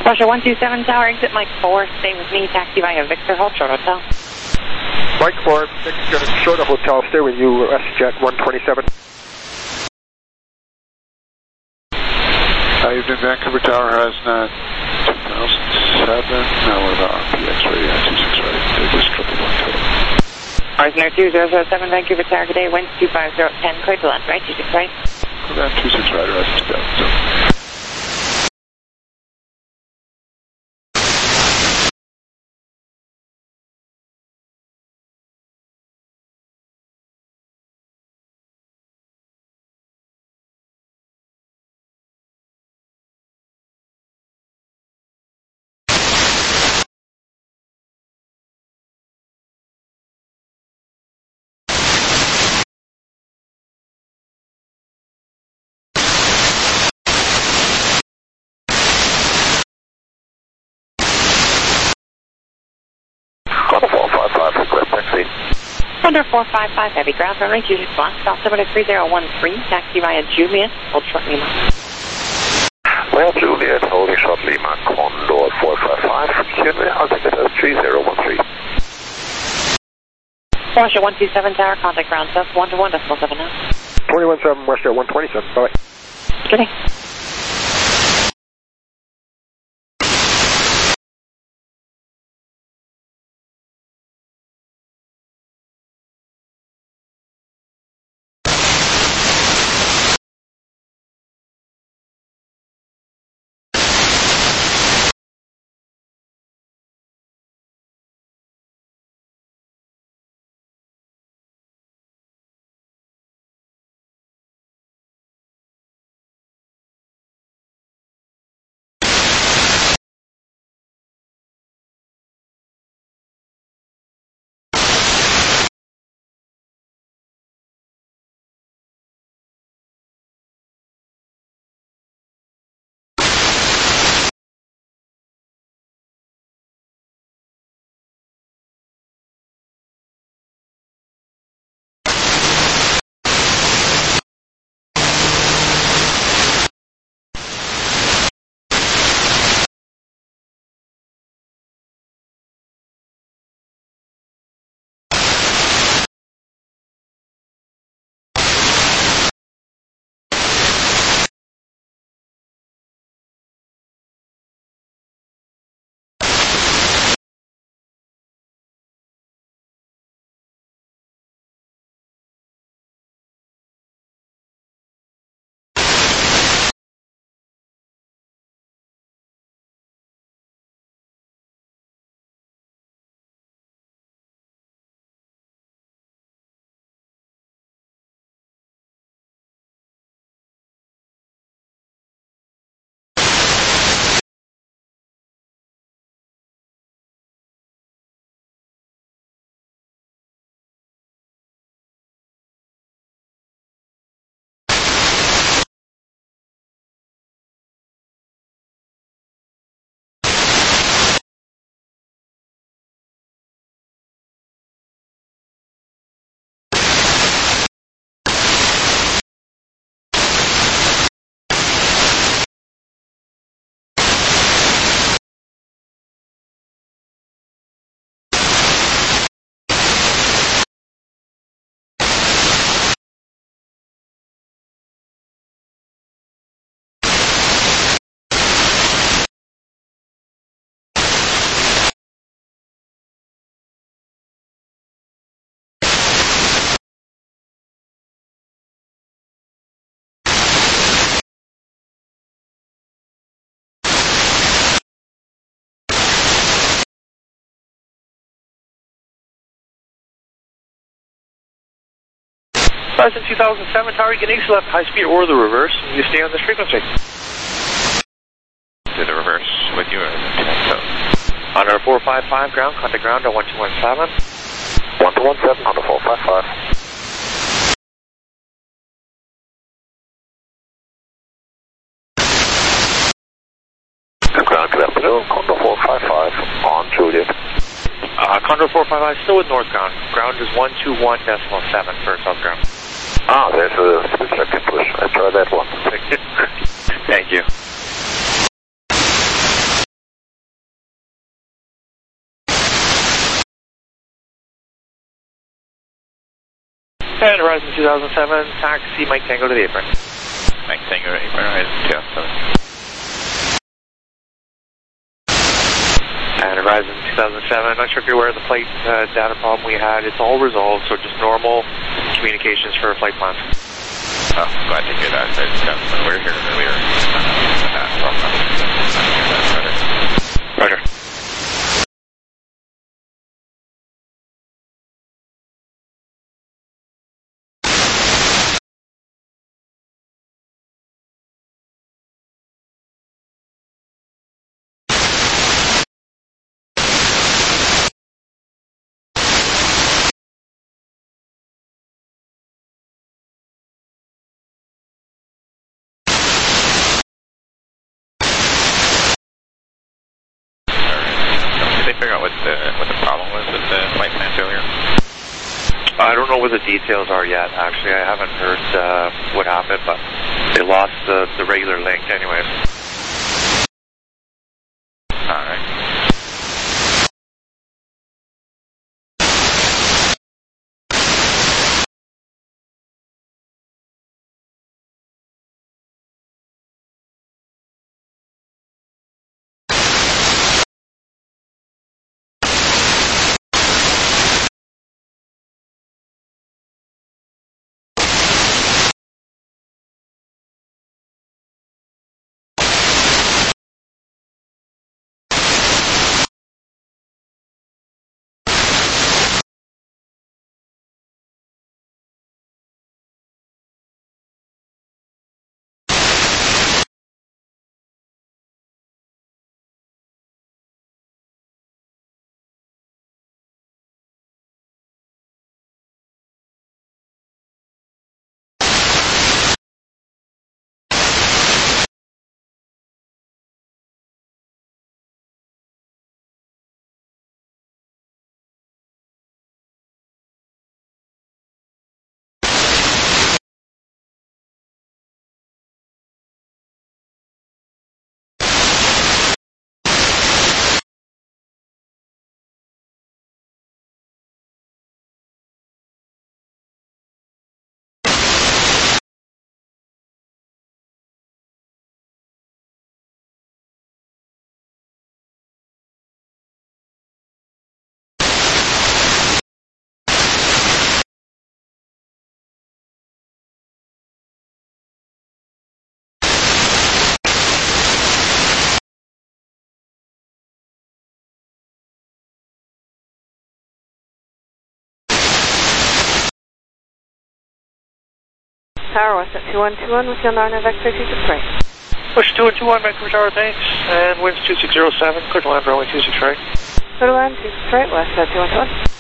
Russia 127 Tower, exit Mike 4, stay with me, taxi via Victor, hold short hotel. Mike 4, Victor, short hotel, stay with you, SJet 127. Evening, Vancouver Tower has 2007, now we're on PX radio, 26 right, take this 111 total. Arsenal 2007 Vancouver Tower, good day, wind 25010, clear to land, right, 26 right. Clear to land, 26 right, Horizon 2007. Under 455 heavy ground, runway 26 block, altimeter 3013, taxi via Juliet, hold short Lima. Well, Juliet, holding short Lima, Condor 455, Kidney, altimeter 3013. Russia 127 Tower, contact ground south 121.7 now. 217, Russia 127, bye-bye. Good day. Pleasant 2007 Tower, you can easily left high speed or the reverse. You stay on this frequency. To the reverse with you. On our 455 ground, contact ground on 1217. 1217 on the 455. Ground, good afternoon, Condor 455 on Juliet. Condor 455 still with north ground. Ground is 121.7 for south ground. Ah, there's a split second push. I tried that one. Thank you. And Horizon 2007, taxi Mike Tango to the apron. Mike Tango to apron, Horizon 2007. And Horizon 2007, not sure if you're aware of the flight data problem we had. It's all resolved, so just normal communications for flight plans. Oh, glad to hear that. When we were here earlier, Roger. Did they figure out what the problem was with the flight plan failure? I don't know what the details are yet, actually. I haven't heard what happened, but they lost the regular link anyways. Alright. Tower West at 2121 with your RNAV X-ray 263. Push 2121, Vancouver Tower, thanks. And winds 2607, clear to land runway 26 right. Clear to land 26 right, West at 2121.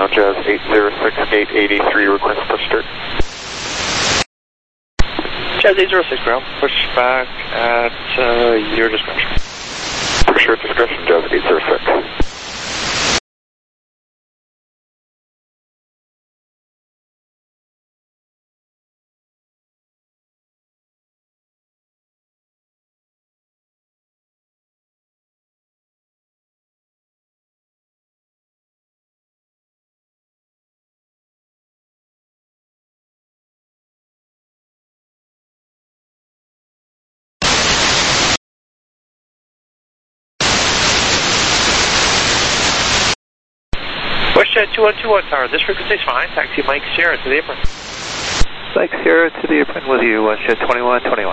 ground Jazz 806, gate 83, request push start. Jazz 806 ground, push back at your discretion. Push your discretion, Jazz 806. WestJet 2121 Tower, this frequency is fine. Taxi Mike Sierra to the apron. Mike Sierra to the apron with you, WestJet 2121.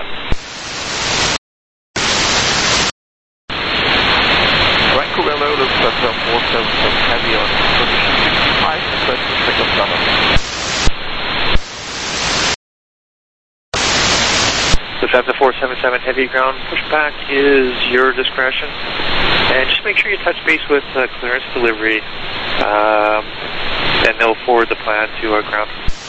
Vancouver Lotus, Center 477 heavy on position 65, request to pick up summer. So Cessna 477 heavy ground, pushback is your discretion. And just make sure you touch base with clearance delivery, and they'll forward the plan to our ground.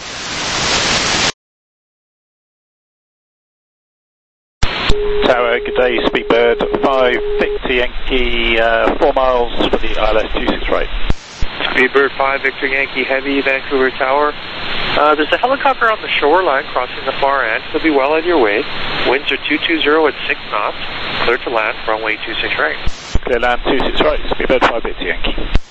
Tower, good day, Speedbird 5 Victor Yankee, 4 miles for the ILS 268. Speedbird 5 Victor Yankee Heavy, Vancouver Tower. There's a helicopter on the shoreline crossing the far end. He'll be well out of your way. Winds are 220 at 6 knots. Clear to land, runway 26 right. Clear land 26 right, Speedbird 5 Victor Yankee.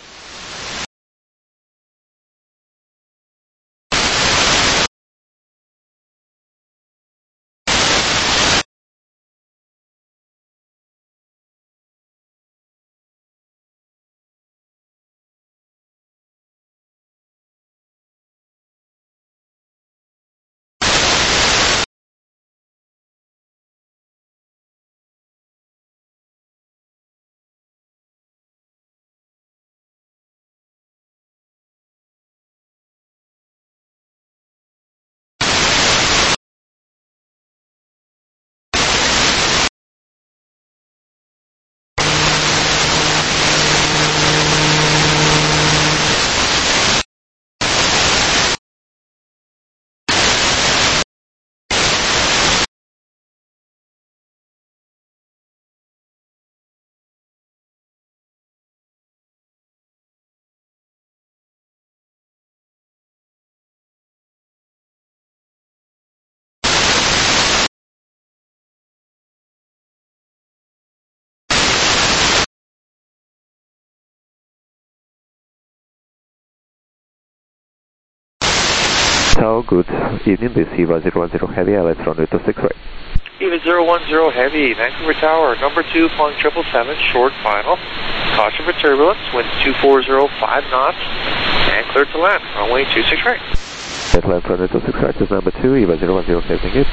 Tower, good evening, this is EVA 010 Heavy, ILS runway 26 right. EVA 010 Heavy, Vancouver Tower, number 2, flying 777, short final. Caution for turbulence, winds 240, 5 knots, and clear to land, runway 26 right. Land runway 26 right is number 2, EVA 010 Heavy, good.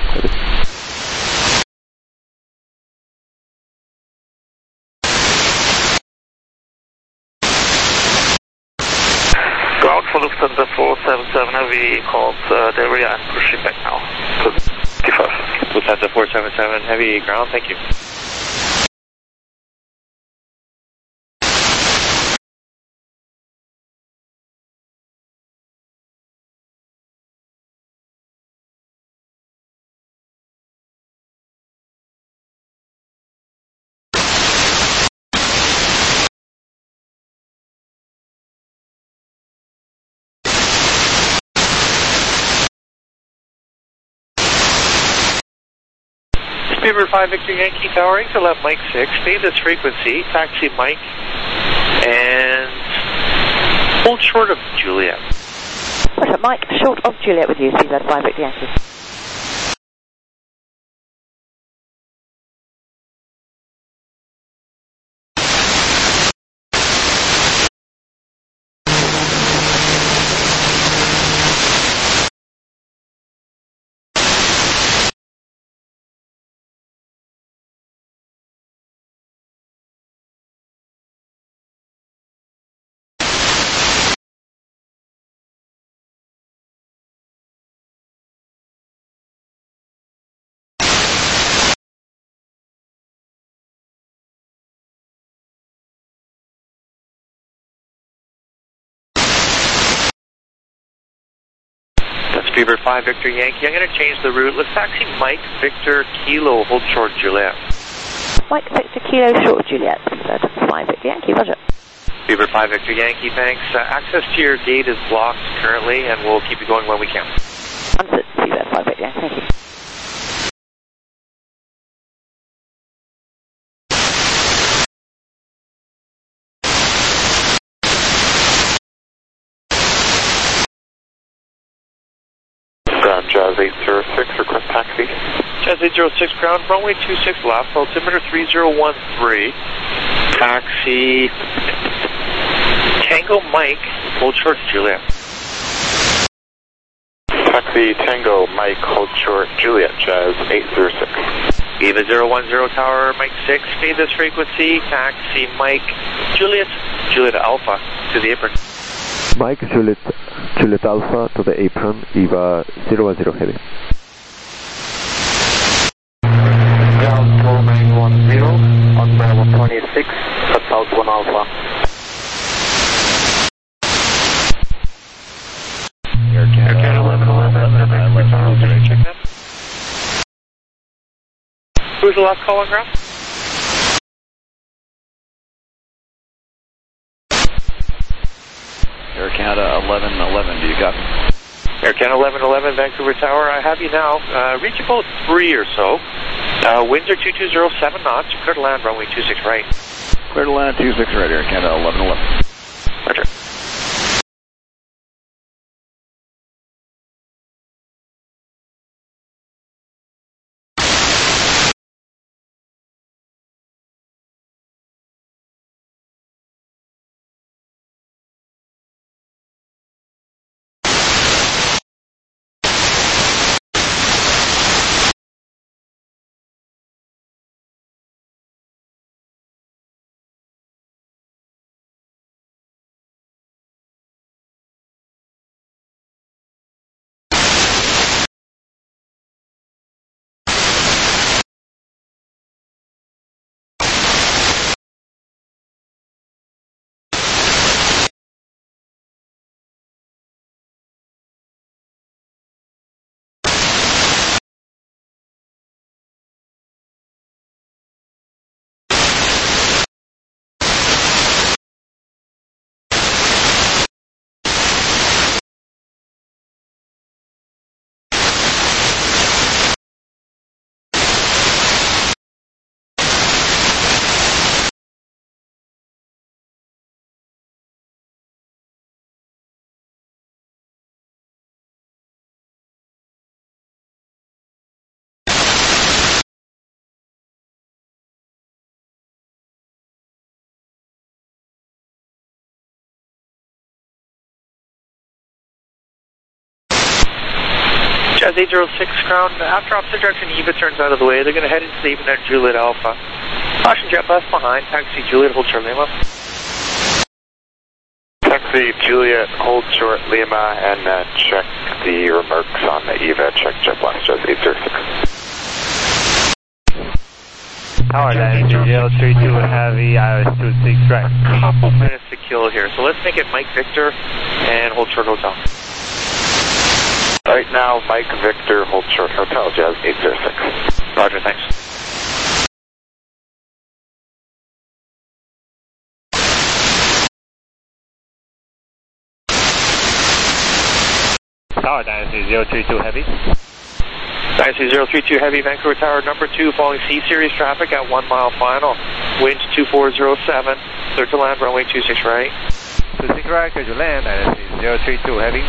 Ground for Lufthansa 477 Heavy, calls the area and pushing back now. Lufthansa 477 Heavy, ground, thank you. Speedbird 5 Victor Yankee Towering to left Mike 6, stay this frequency, taxi Mike, and hold short of Juliet. Roger, Mike, short of Juliet with you, Speedbird 5 Victor Yankee. Beaver 5 Victor Yankee, I'm going to change the route. Let's taxi Mike Victor Kilo, hold short Juliet. Mike Victor Kilo, short Juliet. That's 5 Victor Yankee, roger. Beaver 5 Victor Yankee, thanks. Access to your gate is blocked currently, and we'll keep you going when we can. Understood, Beaver 5 Victor Yankee, thank you. Ground Jazz 806, request taxi. Jazz 806, ground, runway 26 left, altimeter 3013. Taxi Tango Mike, hold short Juliet. Taxi Tango Mike, hold short Juliet, Jazz 806. Eva 010 Tower, Mike 6, speed this frequency. Taxi Mike Juliet, Juliet Alpha to the apron. Mike Juliet Alpha to the apron, Eva 010 heavy. Ground 4910 on Bravo 26, South 1 Alpha. Air Canada 1111, check that. Who's the last call on ground? Air Canada 1111, do you got me? Air Canada 1111, Vancouver Tower, I have you now. Reach about 3 or so. Winds are 2207 knots. Clear to land, runway 26 right. Clear to land, 26 right, Air Canada 1111. Roger. Jazz 806 ground, after opposite direction Eva turns out of the way, they're going to head into the even at Juliet Alpha. Caution jet left behind, taxi Juliet, hold short Lima. Taxi Juliet, hold short Lima, and check the remarks on the Eva, check jet blast, Jazz 806. Tower 93032 Heavy, IOS 26 right. Couple minutes to kill here, so let's make it Mike Victor and hold short hotel. Right now, Mike Victor, hold short hotel, Jazz 806. Roger, thanks. Tower 93032 Heavy. 93032 Heavy, Vancouver Tower number 2, following C-Series traffic at 1 mile final. Wind 2407, clear to land, runway 26 right. 26 right, clear to land, 93032 Heavy.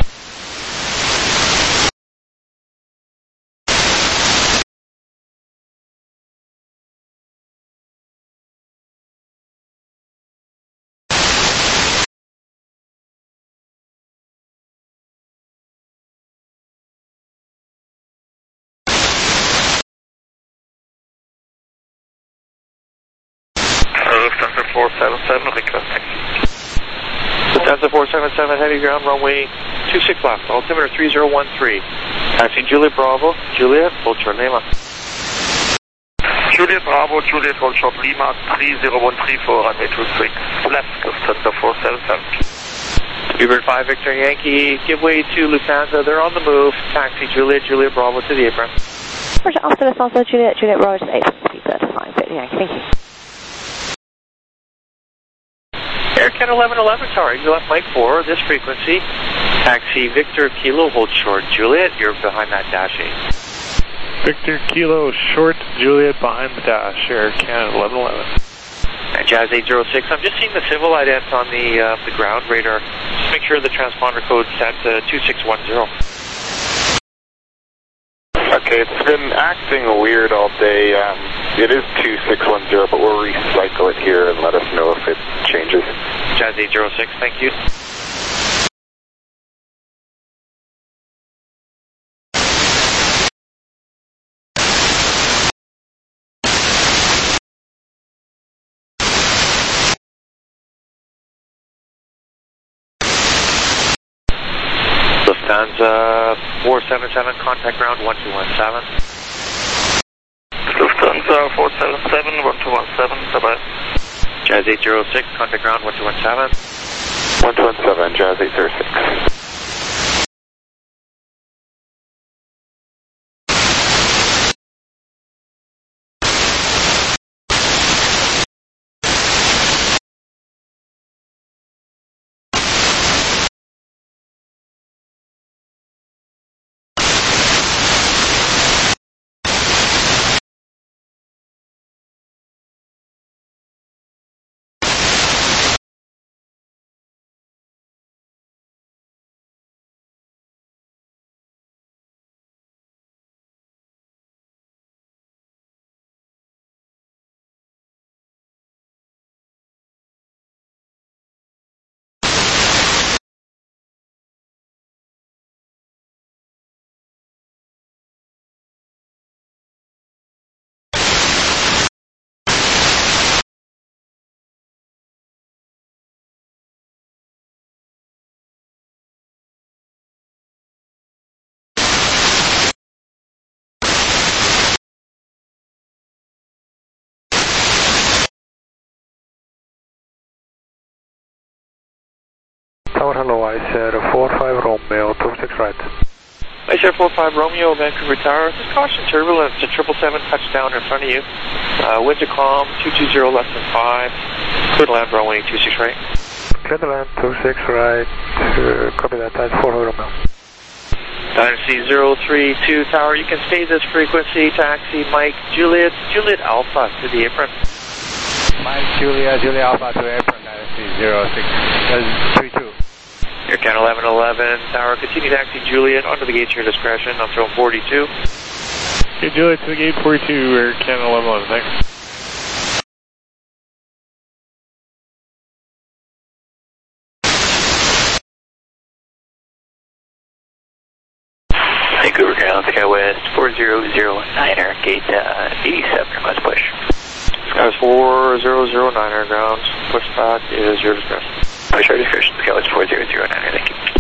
Lufthansa 477, request taxi. Lufthansa 477, heavy ground, runway 26 left, altimeter 3013. Taxi Juliet Bravo, Juliet, hold short Lima. Juliet Bravo, Juliet, hold short Lima, 3013 for runway 26 left, Lufthansa 477. Bluebird 5 Victor Yankee, give way to Lufthansa. They're on the move. Taxi Juliet, Juliet Bravo to the apron. Roger, after this also Juliet, Juliet Bravo to the apron. Bluebird 5 Victor Yankee, thank you. Air Canada 1111 Tower, you left Mike 4, this frequency. Taxi Victor Kilo, hold short Juliet, you're behind that dash 8. Victor Kilo, short Juliet behind the dash, Air Canada 1111. And Jazz 806, I'm just seeing the civil ident on the ground radar. Just make sure the transponder code's set to 2610. Okay, it's been acting weird all day. It is 2610, but we'll recycle it here and let us know if it changes. Jazz 806, thank you. Lufthansa 477, contact ground 1217. Lufthansa 477, 1217, bye-bye. Jazz 806, contact ground 1217. 1217, Jazz 806. Tower, hello, I said 45 Romeo, 26 right. I said 45 Romeo, Vancouver Tower. Just caution turbulence to 777 touchdown in front of you. Winds are calm, 220 less than 5. Clear to land runway 26 right. Clear to land 26 right. Copy that, that's 4 Romeo. Dynasty 032 Tower, you can stay this frequency. Taxi Mike Juliet, Juliet Alpha to the apron. Mike Juliet, Juliet Alpha to apron, Dynasty 0632. Air Canada 1111 Tower, continue taxi Juliet onto the gate to your discretion. I'm throwing 42. Okay, Juliet to the gate 42, Air Canada 1111, thanks. Vancouver Ground, Sky West 4009er, gate 87, request push. Skies 4009er ground, pushback is your discretion. Push our discretion, Sky West 4009er, thank you.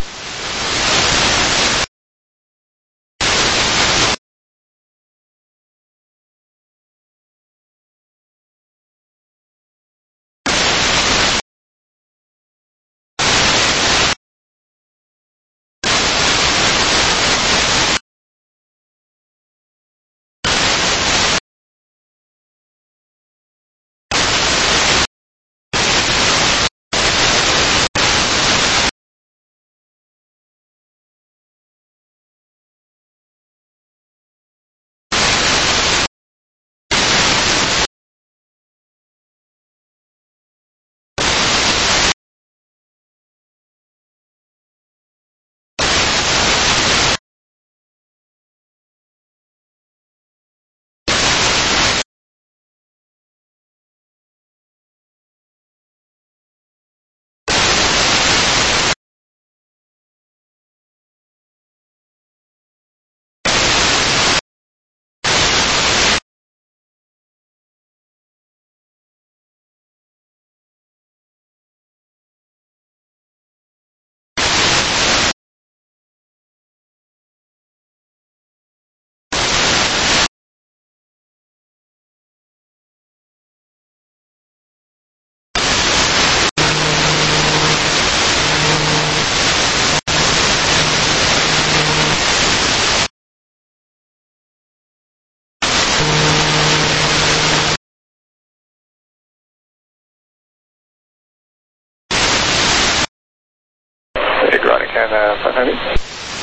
Canada 598.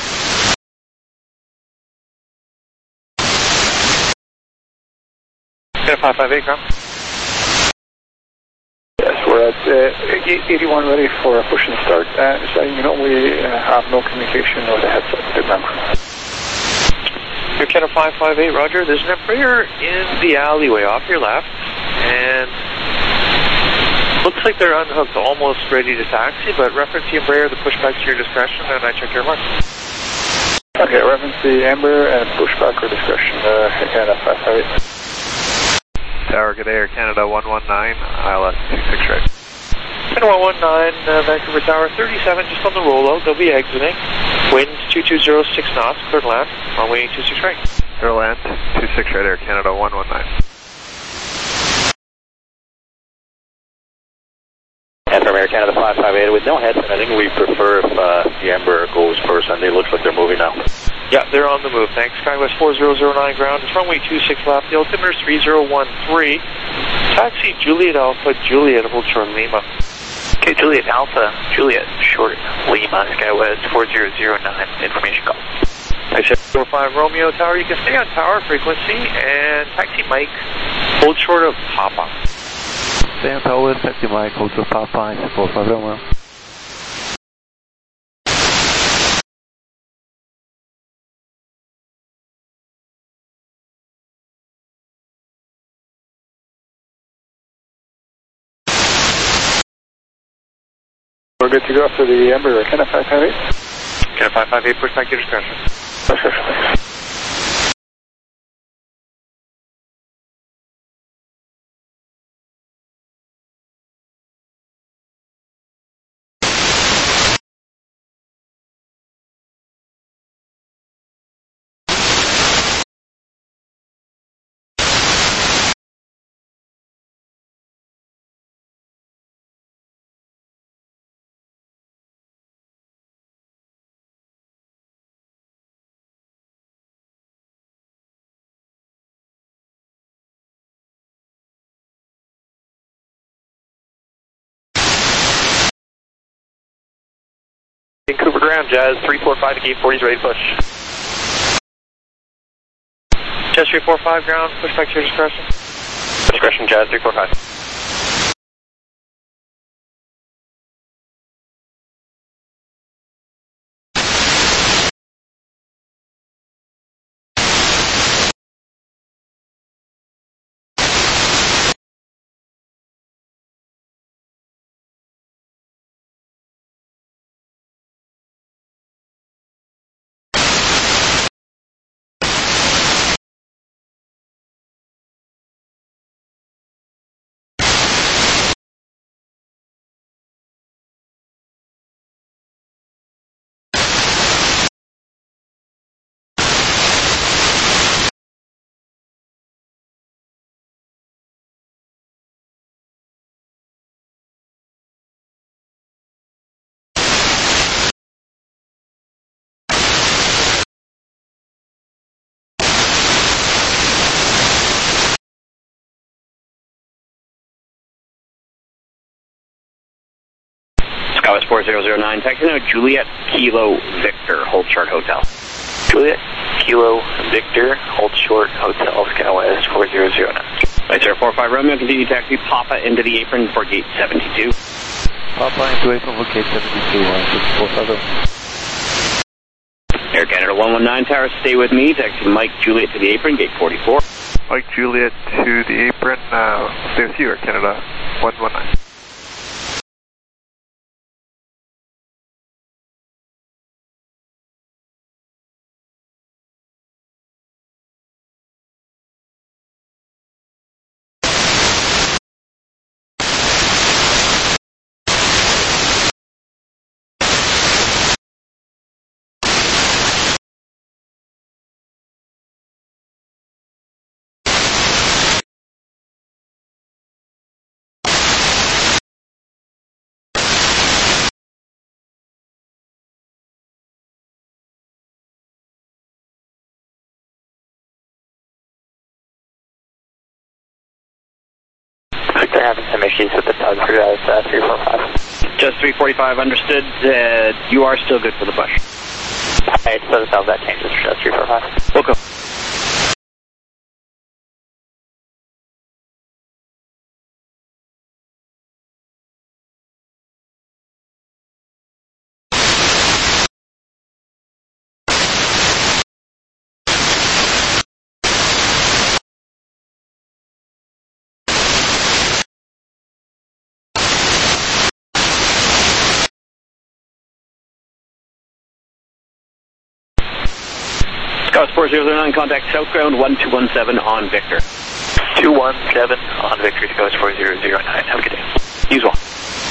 Canada 558, ground. Yes, we're at 81 ready for a push and start. So, you know, we have no communication or the headset with the member. Your Canada 558, roger. There's an Embraer in the alleyway off your left, and looks like they're unhooked, almost ready to taxi, but reference the Embraer, the pushback to your discretion, and I check your mark. Okay, reference the Embraer and pushback or discretion, Canada 558. Tower, good day, Air Canada 119, ILS 26 right. Canada 119, Vancouver Tower 37, just on the rollout. They'll be exiting. Winds 2206 knots, clear to land. Runway 26 right. Clear land, 26 right, Air Canada 119. And from Air Canada 558 with no headset, I think we prefer if the Embraer goes first, and it looks like they're moving now. Yeah, they're on the move. Thanks. SkyWest 4009 ground. It's runway 26 left. The altimeter is 3013. Taxi Juliet Alpha, Juliet, hold short Lima. Okay, Juliet Alpha, Juliet short Lima, SkyWest 4009. Information call. I said 45 Romeo Tower. You can stay on tower frequency and taxi Mike, hold short of Papa. Stay on tower, taxi Mike, hold short Papa, 45 Romeo. We're good to go after the Embraer, Canada 558. Canada 558, push back to your discretion. Discretion, thanks. Vancouver ground, Jazz 345 to gate 40 is ready to push. Jazz 345 ground, push back to your discretion. Discretion, Jazz 345. SkyWest 4009, taxi now Juliet Kilo Victor, hold short hotel. Juliet Kilo Victor, hold short hotel, SkyWest 4009. Right, sir, 45 Romeo, continue taxi Papa into the apron for gate 72. Papa into apron for gate 72, 164 Air Canada 119 Tower, stay with me, taxi Mike Juliet to the apron, gate 44. Mike Juliet to the apron, stay with you, Air Canada 119. They're having some issues with the tug through as 345. Just 345, understood. You are still good for the push. Alright, so that changes for just 345. We'll go. Scott 4009, contact Southground 1217 on Victor. 217 on Victor, Scott 4009. Have a good day. Use one.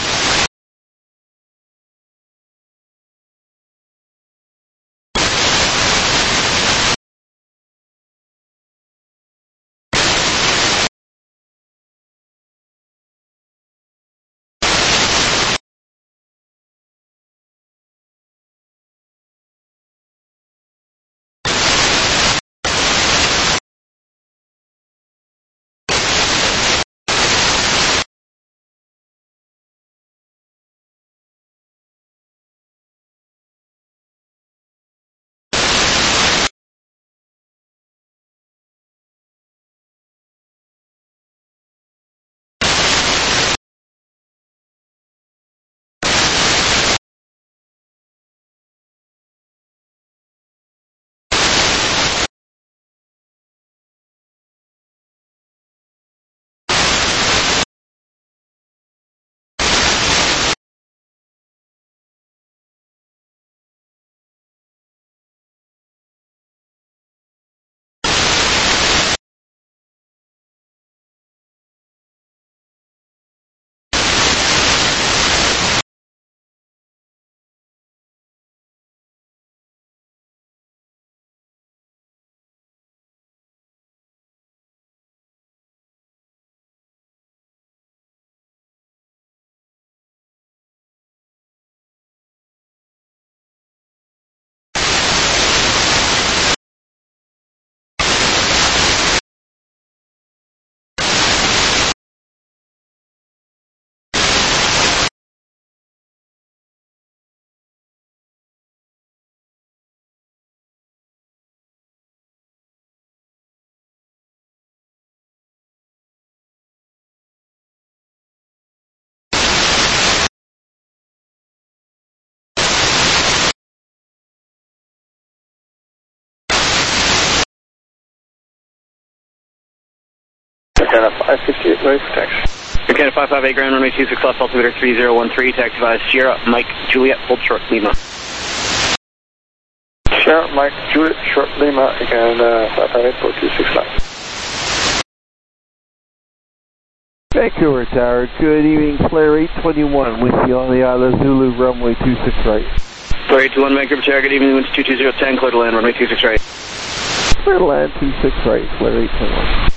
Canada 558, ready for taxi. Canada 558, ground runway 26 left, altimeter 3013, taxi via Sierra, Mike, Juliet, hold short, Lima. Sierra, Mike, Juliet, short, Lima, again, 558, 426 left. Vancouver Tower, good evening, Flare 821 with you on the Isla Zulu, runway 26 right. Flare 821, Vancouver Tower, good evening, winds 22010, clear to land, runway 26 right. Clear to land, 26 right, Flare 821.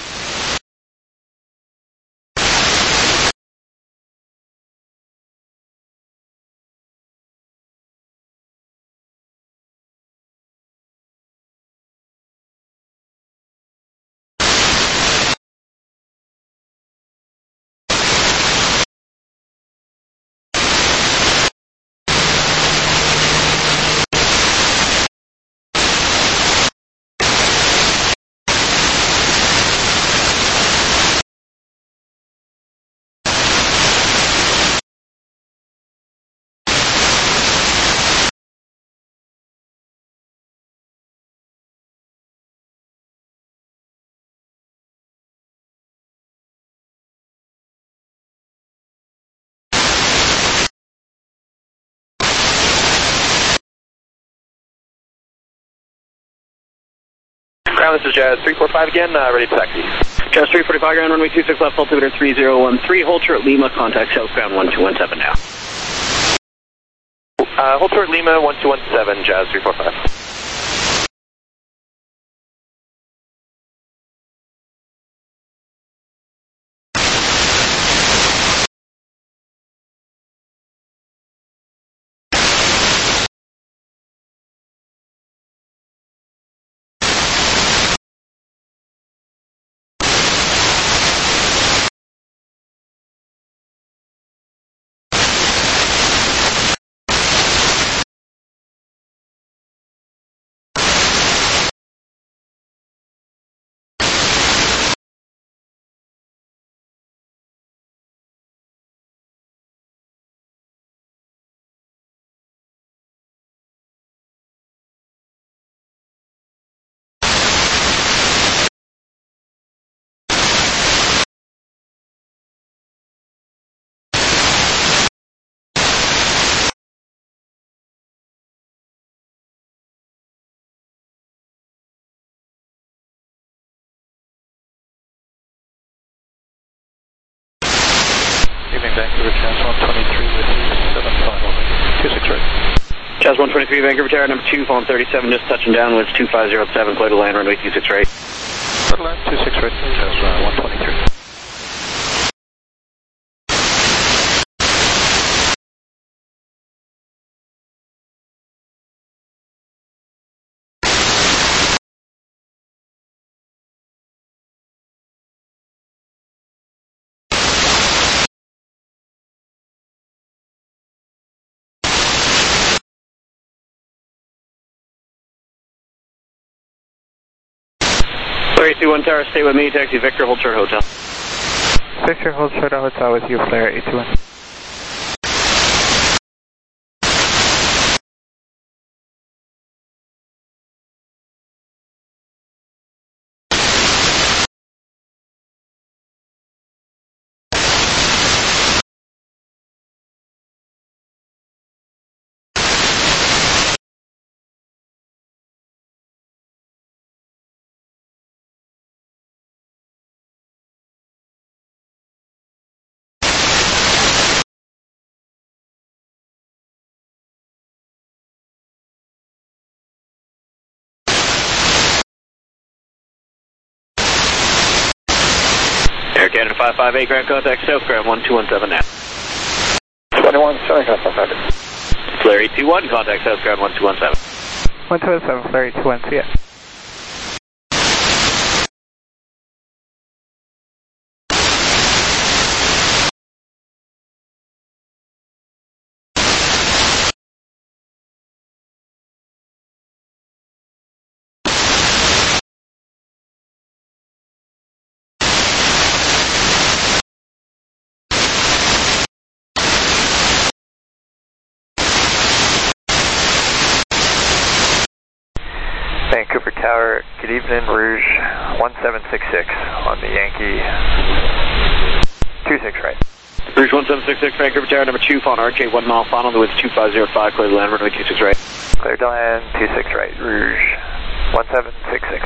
Ground, this is Jazz 345 again, ready to taxi. Jazz 345, ground runway 26 left, altimeter 3013, hold short Lima, contact Southground 1217 now. Hold short Lima 1217, Jazz 345. Evening, Vancouver, Jazz 123 with you, 7 final, 26 right. Jazz 123, Vancouver Tower, number 2, phone 37, just touching down with 2507, clear to land, runway 26 right. Clear to land, 26 right, Jazz 123. Flare 821 Tower, stay with me, taxi Victor, hold short hotel. Victor, hold short hotel with you, Flare 821. Air Canada 558, ground contact, South ground 1217 now. 21, Southern contact. Flare 821, contact South ground 1217. 1217, Flare 821, see ya. Vancouver Tower, good evening, Rouge 1766 on the Yankee 26 right. Rouge 1766, Vancouver Tower, number 2, phone RJ 1 mile final, the width 2505, clear to land, runway 26 right. Clear to land, 26 right, Rouge 1766.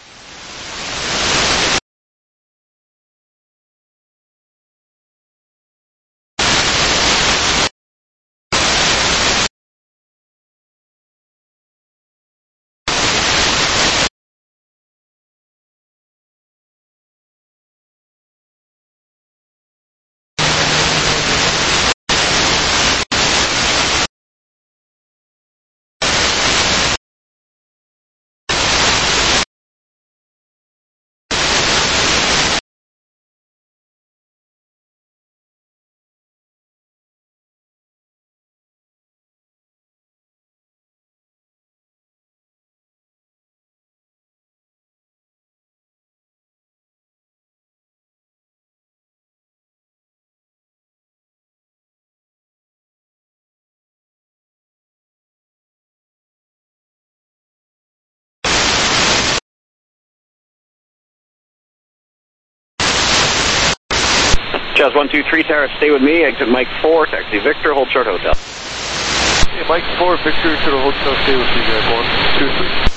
Jazz 123 Tower, stay with me, exit Mike 4, taxi Victor, hold short hotel. Hey, Mike 4, Victor to the hotel, stay with you guys, 1, 2, 3.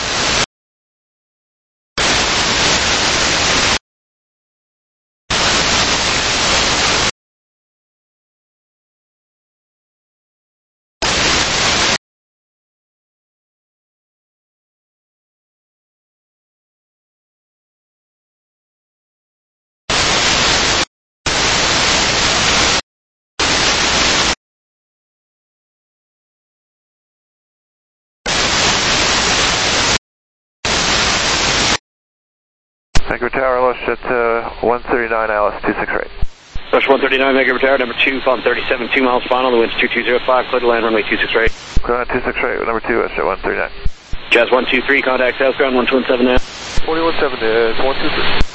Vancouver Tower, Lush at 139 ILS 26 right. Lush 139, Vancouver Tower, number 2, phone 37, 2 miles final, the wind's 2205, clear to land, runway 26 right. Clear on 26 right, number 2, Lush at 139. Jazz 123, contact South ground 1217 now. 4117, 123.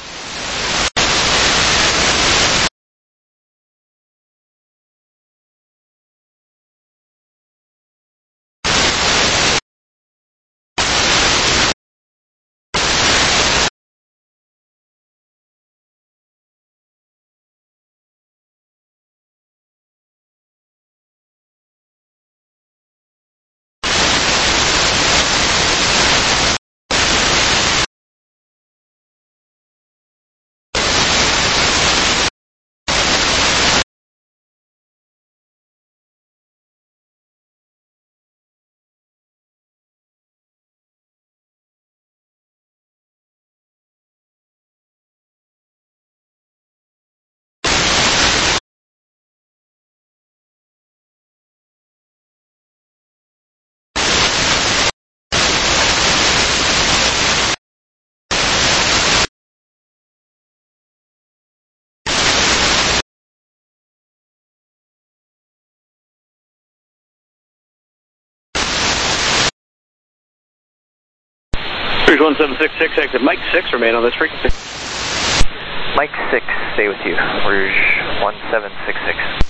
Rouge 1766, exit Mike 6, remain on this frequency. Mike 6, stay with you. Rouge 1766.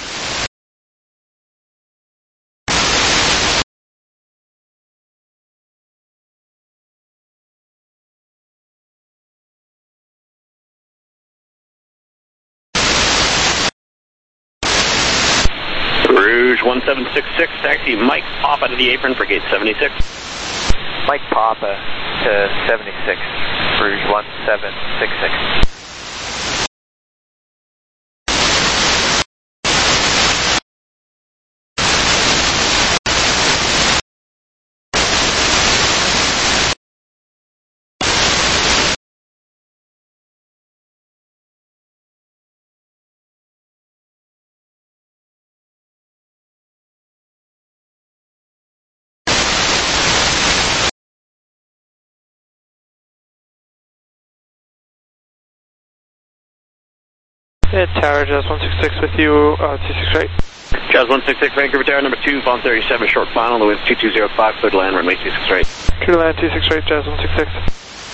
Rouge 1766, taxi Mike Papa to the apron for gate 76. Mike Papa to 76, Rouge 1766. Yeah, Tower, Jazz 166 with you, 26 right. Jazz 166, Vancouver Tower, number 2, Vaughn 37, short final, the wind's 2205, clear to land, runway 26 right. Clear to land, 26 right, Jazz 166.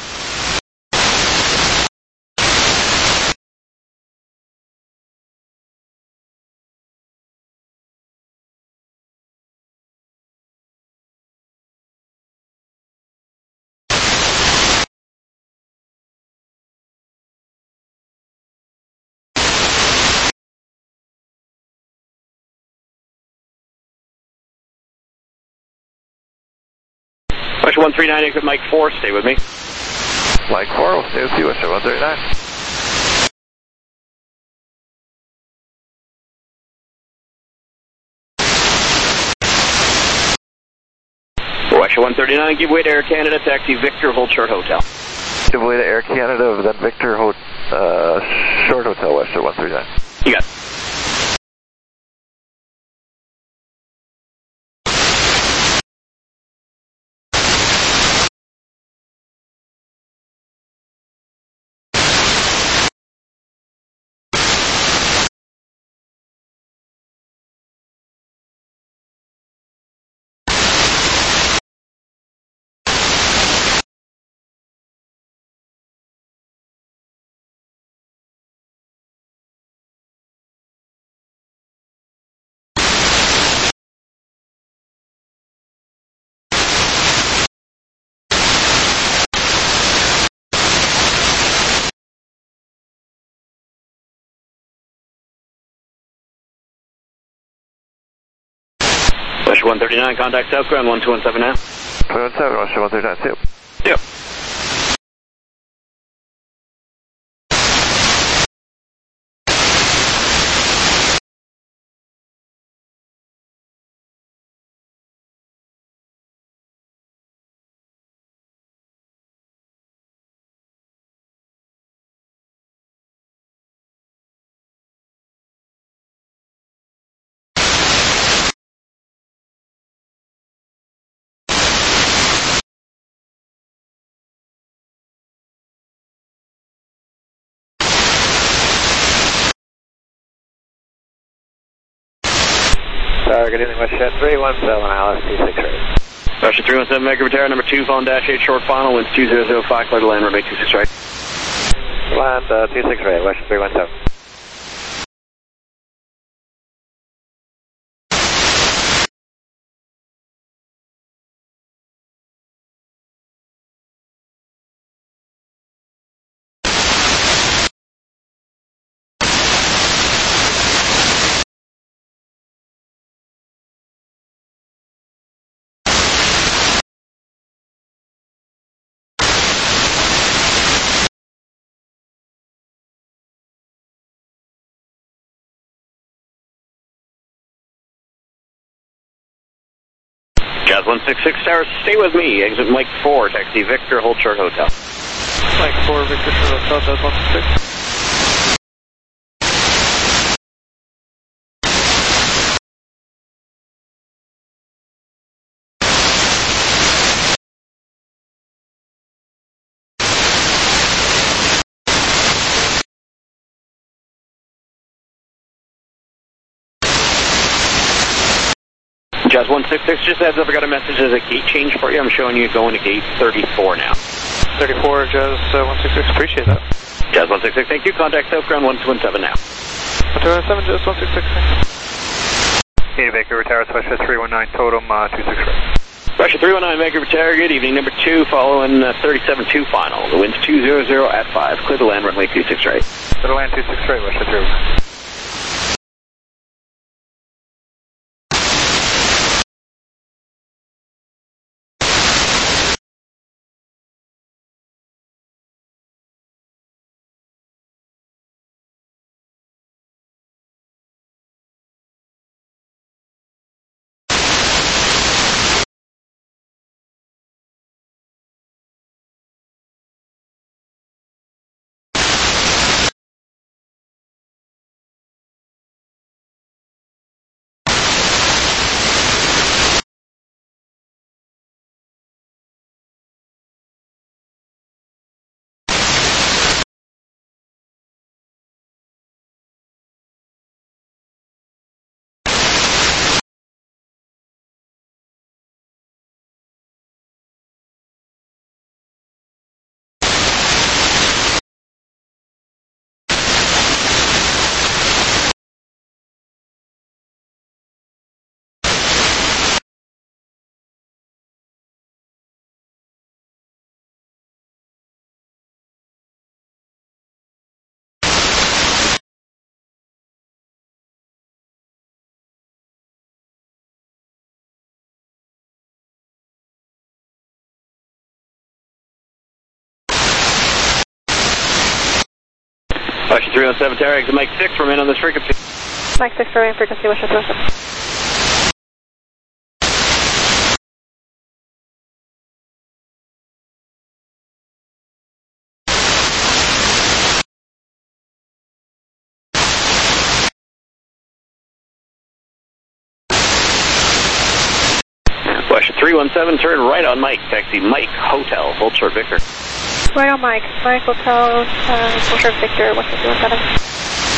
Western 139, exit Mike 4, stay with me. Mike 4, we'll stay with you, Western 139. Western 139, give way to Air Canada, taxi Victor, hold short hotel. Give way to Air Canada, then Victor, hold short hotel, Western 139. You got it. Western 139, contact South Ground 1217 now. 217, Western 139, see you. Yep. Tower, good evening, Western 317, Alice 26 right. Western 317, Vancouver Tower, number 2, Vaughn Dash 8, short final, winds 2005, clear to land, runway 26 right. Land 26 right, Western 317. Jazz 166, Tower, stay with me. Exit Mike 4, taxi Victor, hold short hotel. Mike 4, Victor, short hotel, Jazz 166. Jazz 166, just heads up, I got a message as a gate change for you. I'm showing you going to gate 34 now. 34, Jazz 166, appreciate that. Jazz 166, thank you. Contact South Ground 1217 now. 1217, Jazz 166. 80 Vancouver Tower, Russia 319, totem 26 right. Russia 319, Vancouver Tower, good evening. Number 2, following 37-2 final. The wind's 200 at 5. Clear to land, runway 26 right. Clear to land 26 right, Russia 319. Russia 317 Tower, exit Mike 6, remain on this frequency. Mike 6, remain frequency, Russia 317. Russia 317, turn right on Mike, taxi Mike Hotel, hold short Victor. Right on Mike, Mike Hotel, hold short Victor, Russia 317.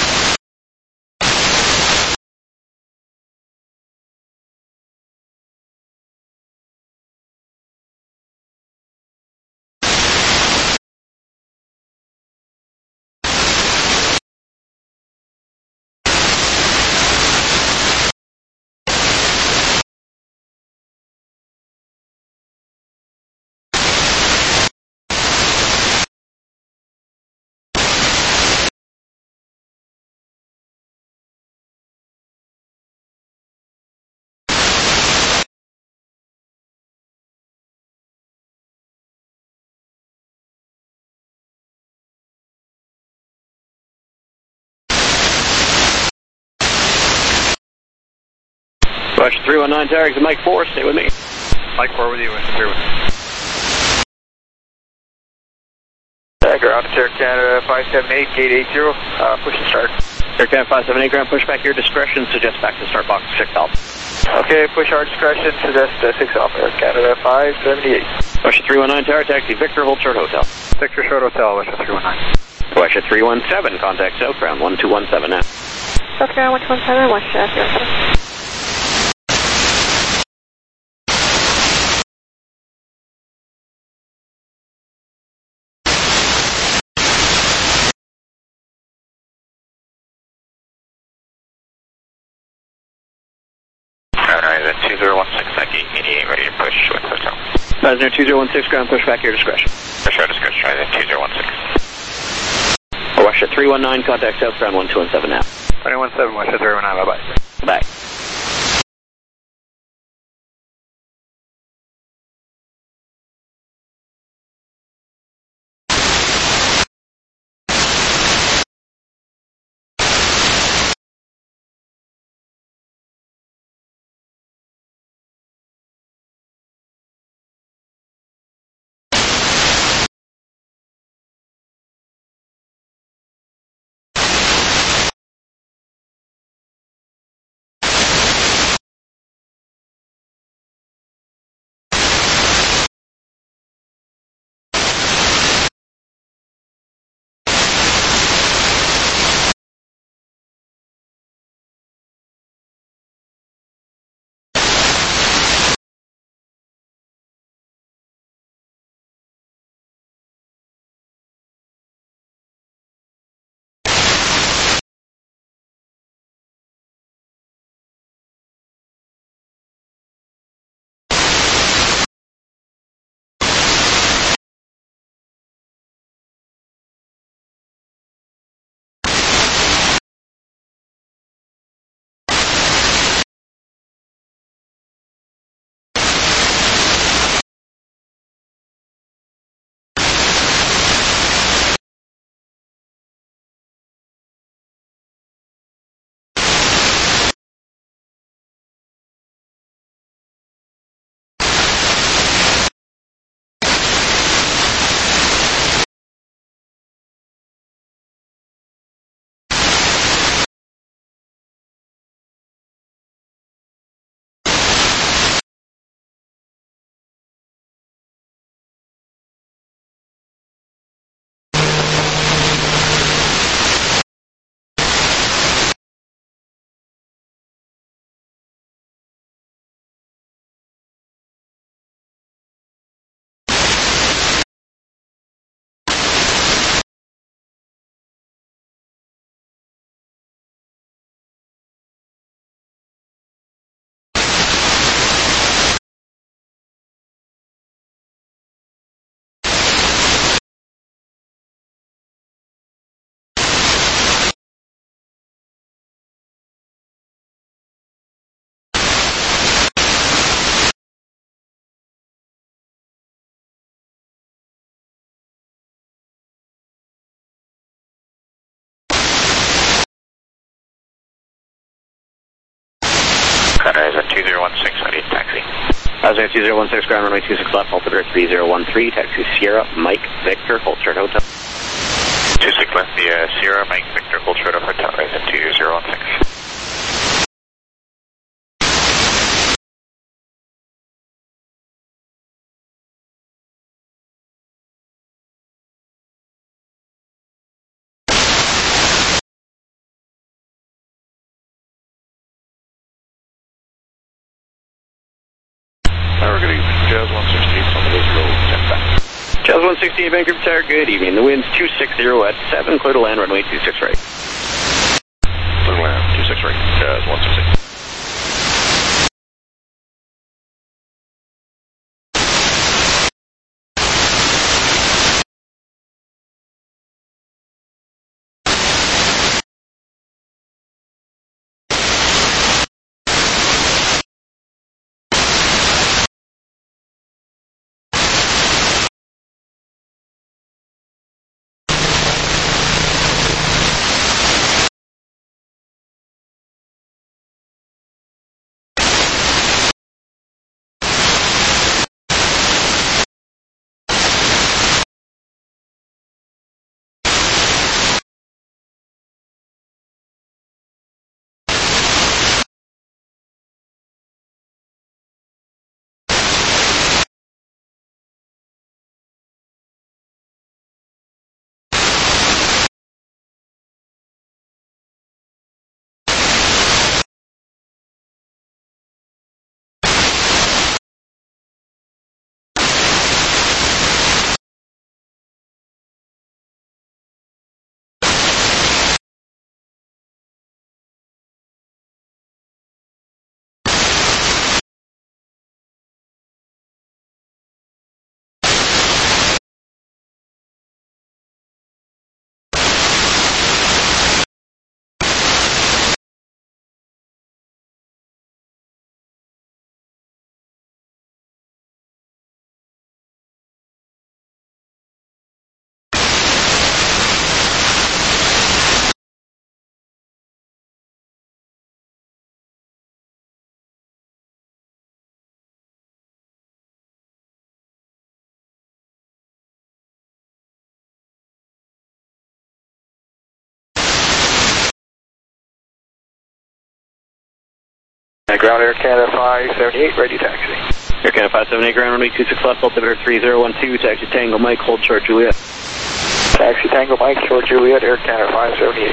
Russia 319 Tower, exit Mike 4, stay with me. Mike 4 with you, Russia 319. Ground to Air Canada 578, gate 80, push and start. Air Canada 578, ground push back, your discretion, suggest back to start box 6 off. Okay, push hard discretion, suggest 6 off, Air Canada 578. Russia 319 Tower, taxi Victor, hold short hotel. Victor short hotel, Russia 319. Russia 317, contact South Ground 1217 now. South Ground 1217, Russia 317. Alright, 2016, that gate 88, ready to push with hotel. Passenger 2016, ground push back, your discretion. Push our discretion, right, 2016. Russia 319, contact South Ground 1217 now. 217, Russia 319, bye-bye. Bye. Horizon 2016, I need taxi. Horizon 2016, ground runway 26 left, altimeter 3013, taxi Sierra, Mike, Victor, hold short hotel. 26 left via Sierra, Mike, Victor, hold short hotel, Horizon 2016. Tower, good evening. Jazz 168 on the Liz Road, 10 back. Jazz 168, Vancouver Tower, good evening. The wind's 260 at 7, clear to land, runway 26 right. Clear to land, 26 right, Jazz 168. Ground Air Canada 578, ready taxi. Air Canada 578, ground runway 26 left, altimeter 3012, taxi Tango Mike, hold short Juliet. Taxi Tango Mike, short Juliet, Air Canada 578.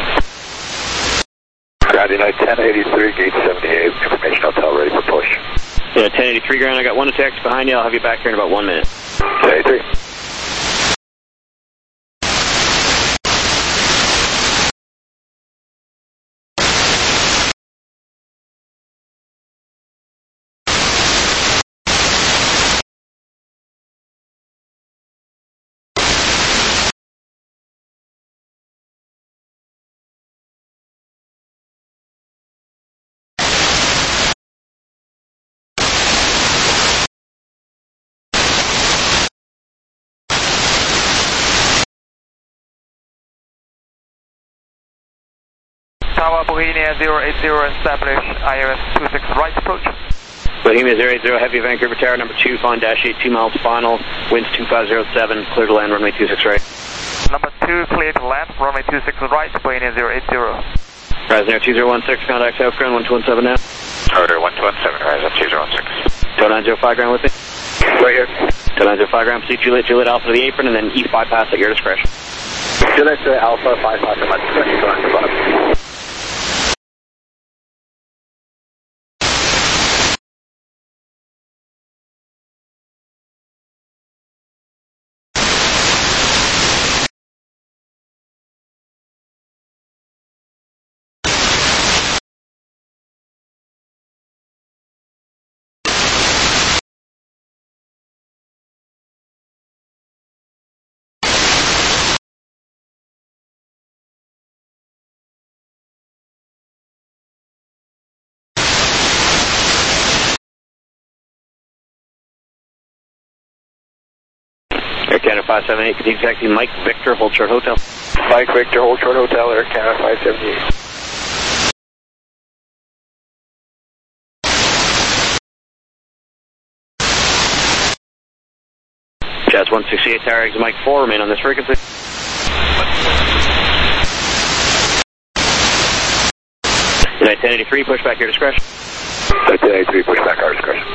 Ground United 1083, gate 78, information hotel ready for push. Yeah, 1083 ground, I got one taxi behind you, I'll have you back here in about 1 minute. 1083. Tower Bohemia 080, establish IRS 26 right approach. Bohemia 080, heavy Vancouver Tower, number 2, flying dash 8, 2 miles final, winds 2507, clear to land, runway 26 right. Number 2, clear to land, runway 26 right, Bohemia 080. Horizon Air 2016, contact South Ground 1217 now. Order 1217, Horizon 216. 2905 ground with me. Right here. 2905 ground, proceed Juliet Alpha to the apron, and then East bypass at your discretion. Juliet Alpha 55 to my discretion, go ahead, bottom. Air Canada 578, continue taxi Mike Victor, hold short hotel. Mike Victor, hold short hotel, Air Canada 578. Jazz 168, tower exit Mike 4, remain on this frequency. United 1083, push back your discretion. United 1083, push back our discretion.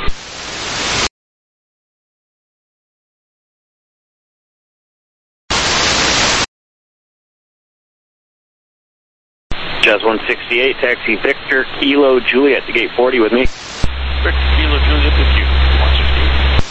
Jazz 168, taxi Victor Kilo Juliet to gate 40 with me. Victor Kilo Juliet with you, 168.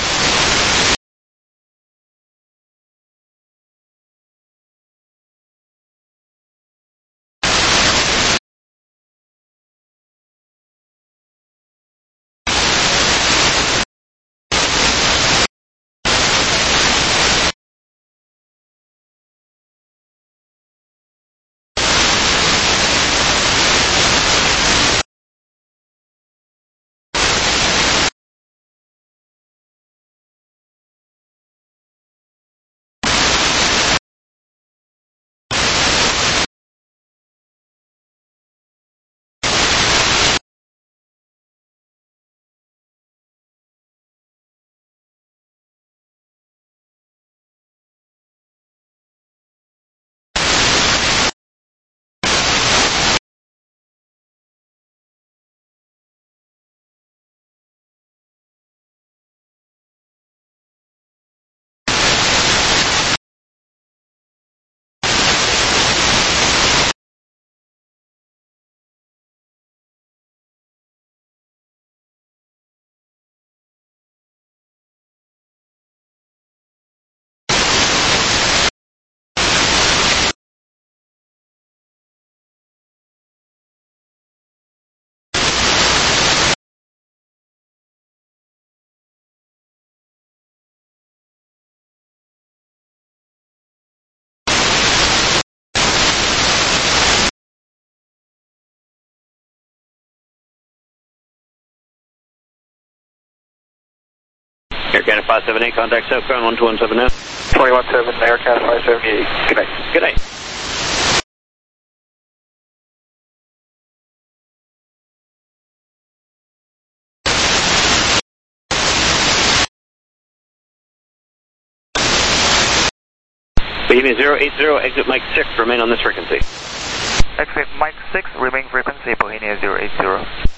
Air Canada 578, contact Southbound 12179. 217, Air Canada 578. Good night. Good night. Bohemia 080, exit Mike 6, remain on this frequency. Exit Mike 6, remain frequency, Bohemia 080.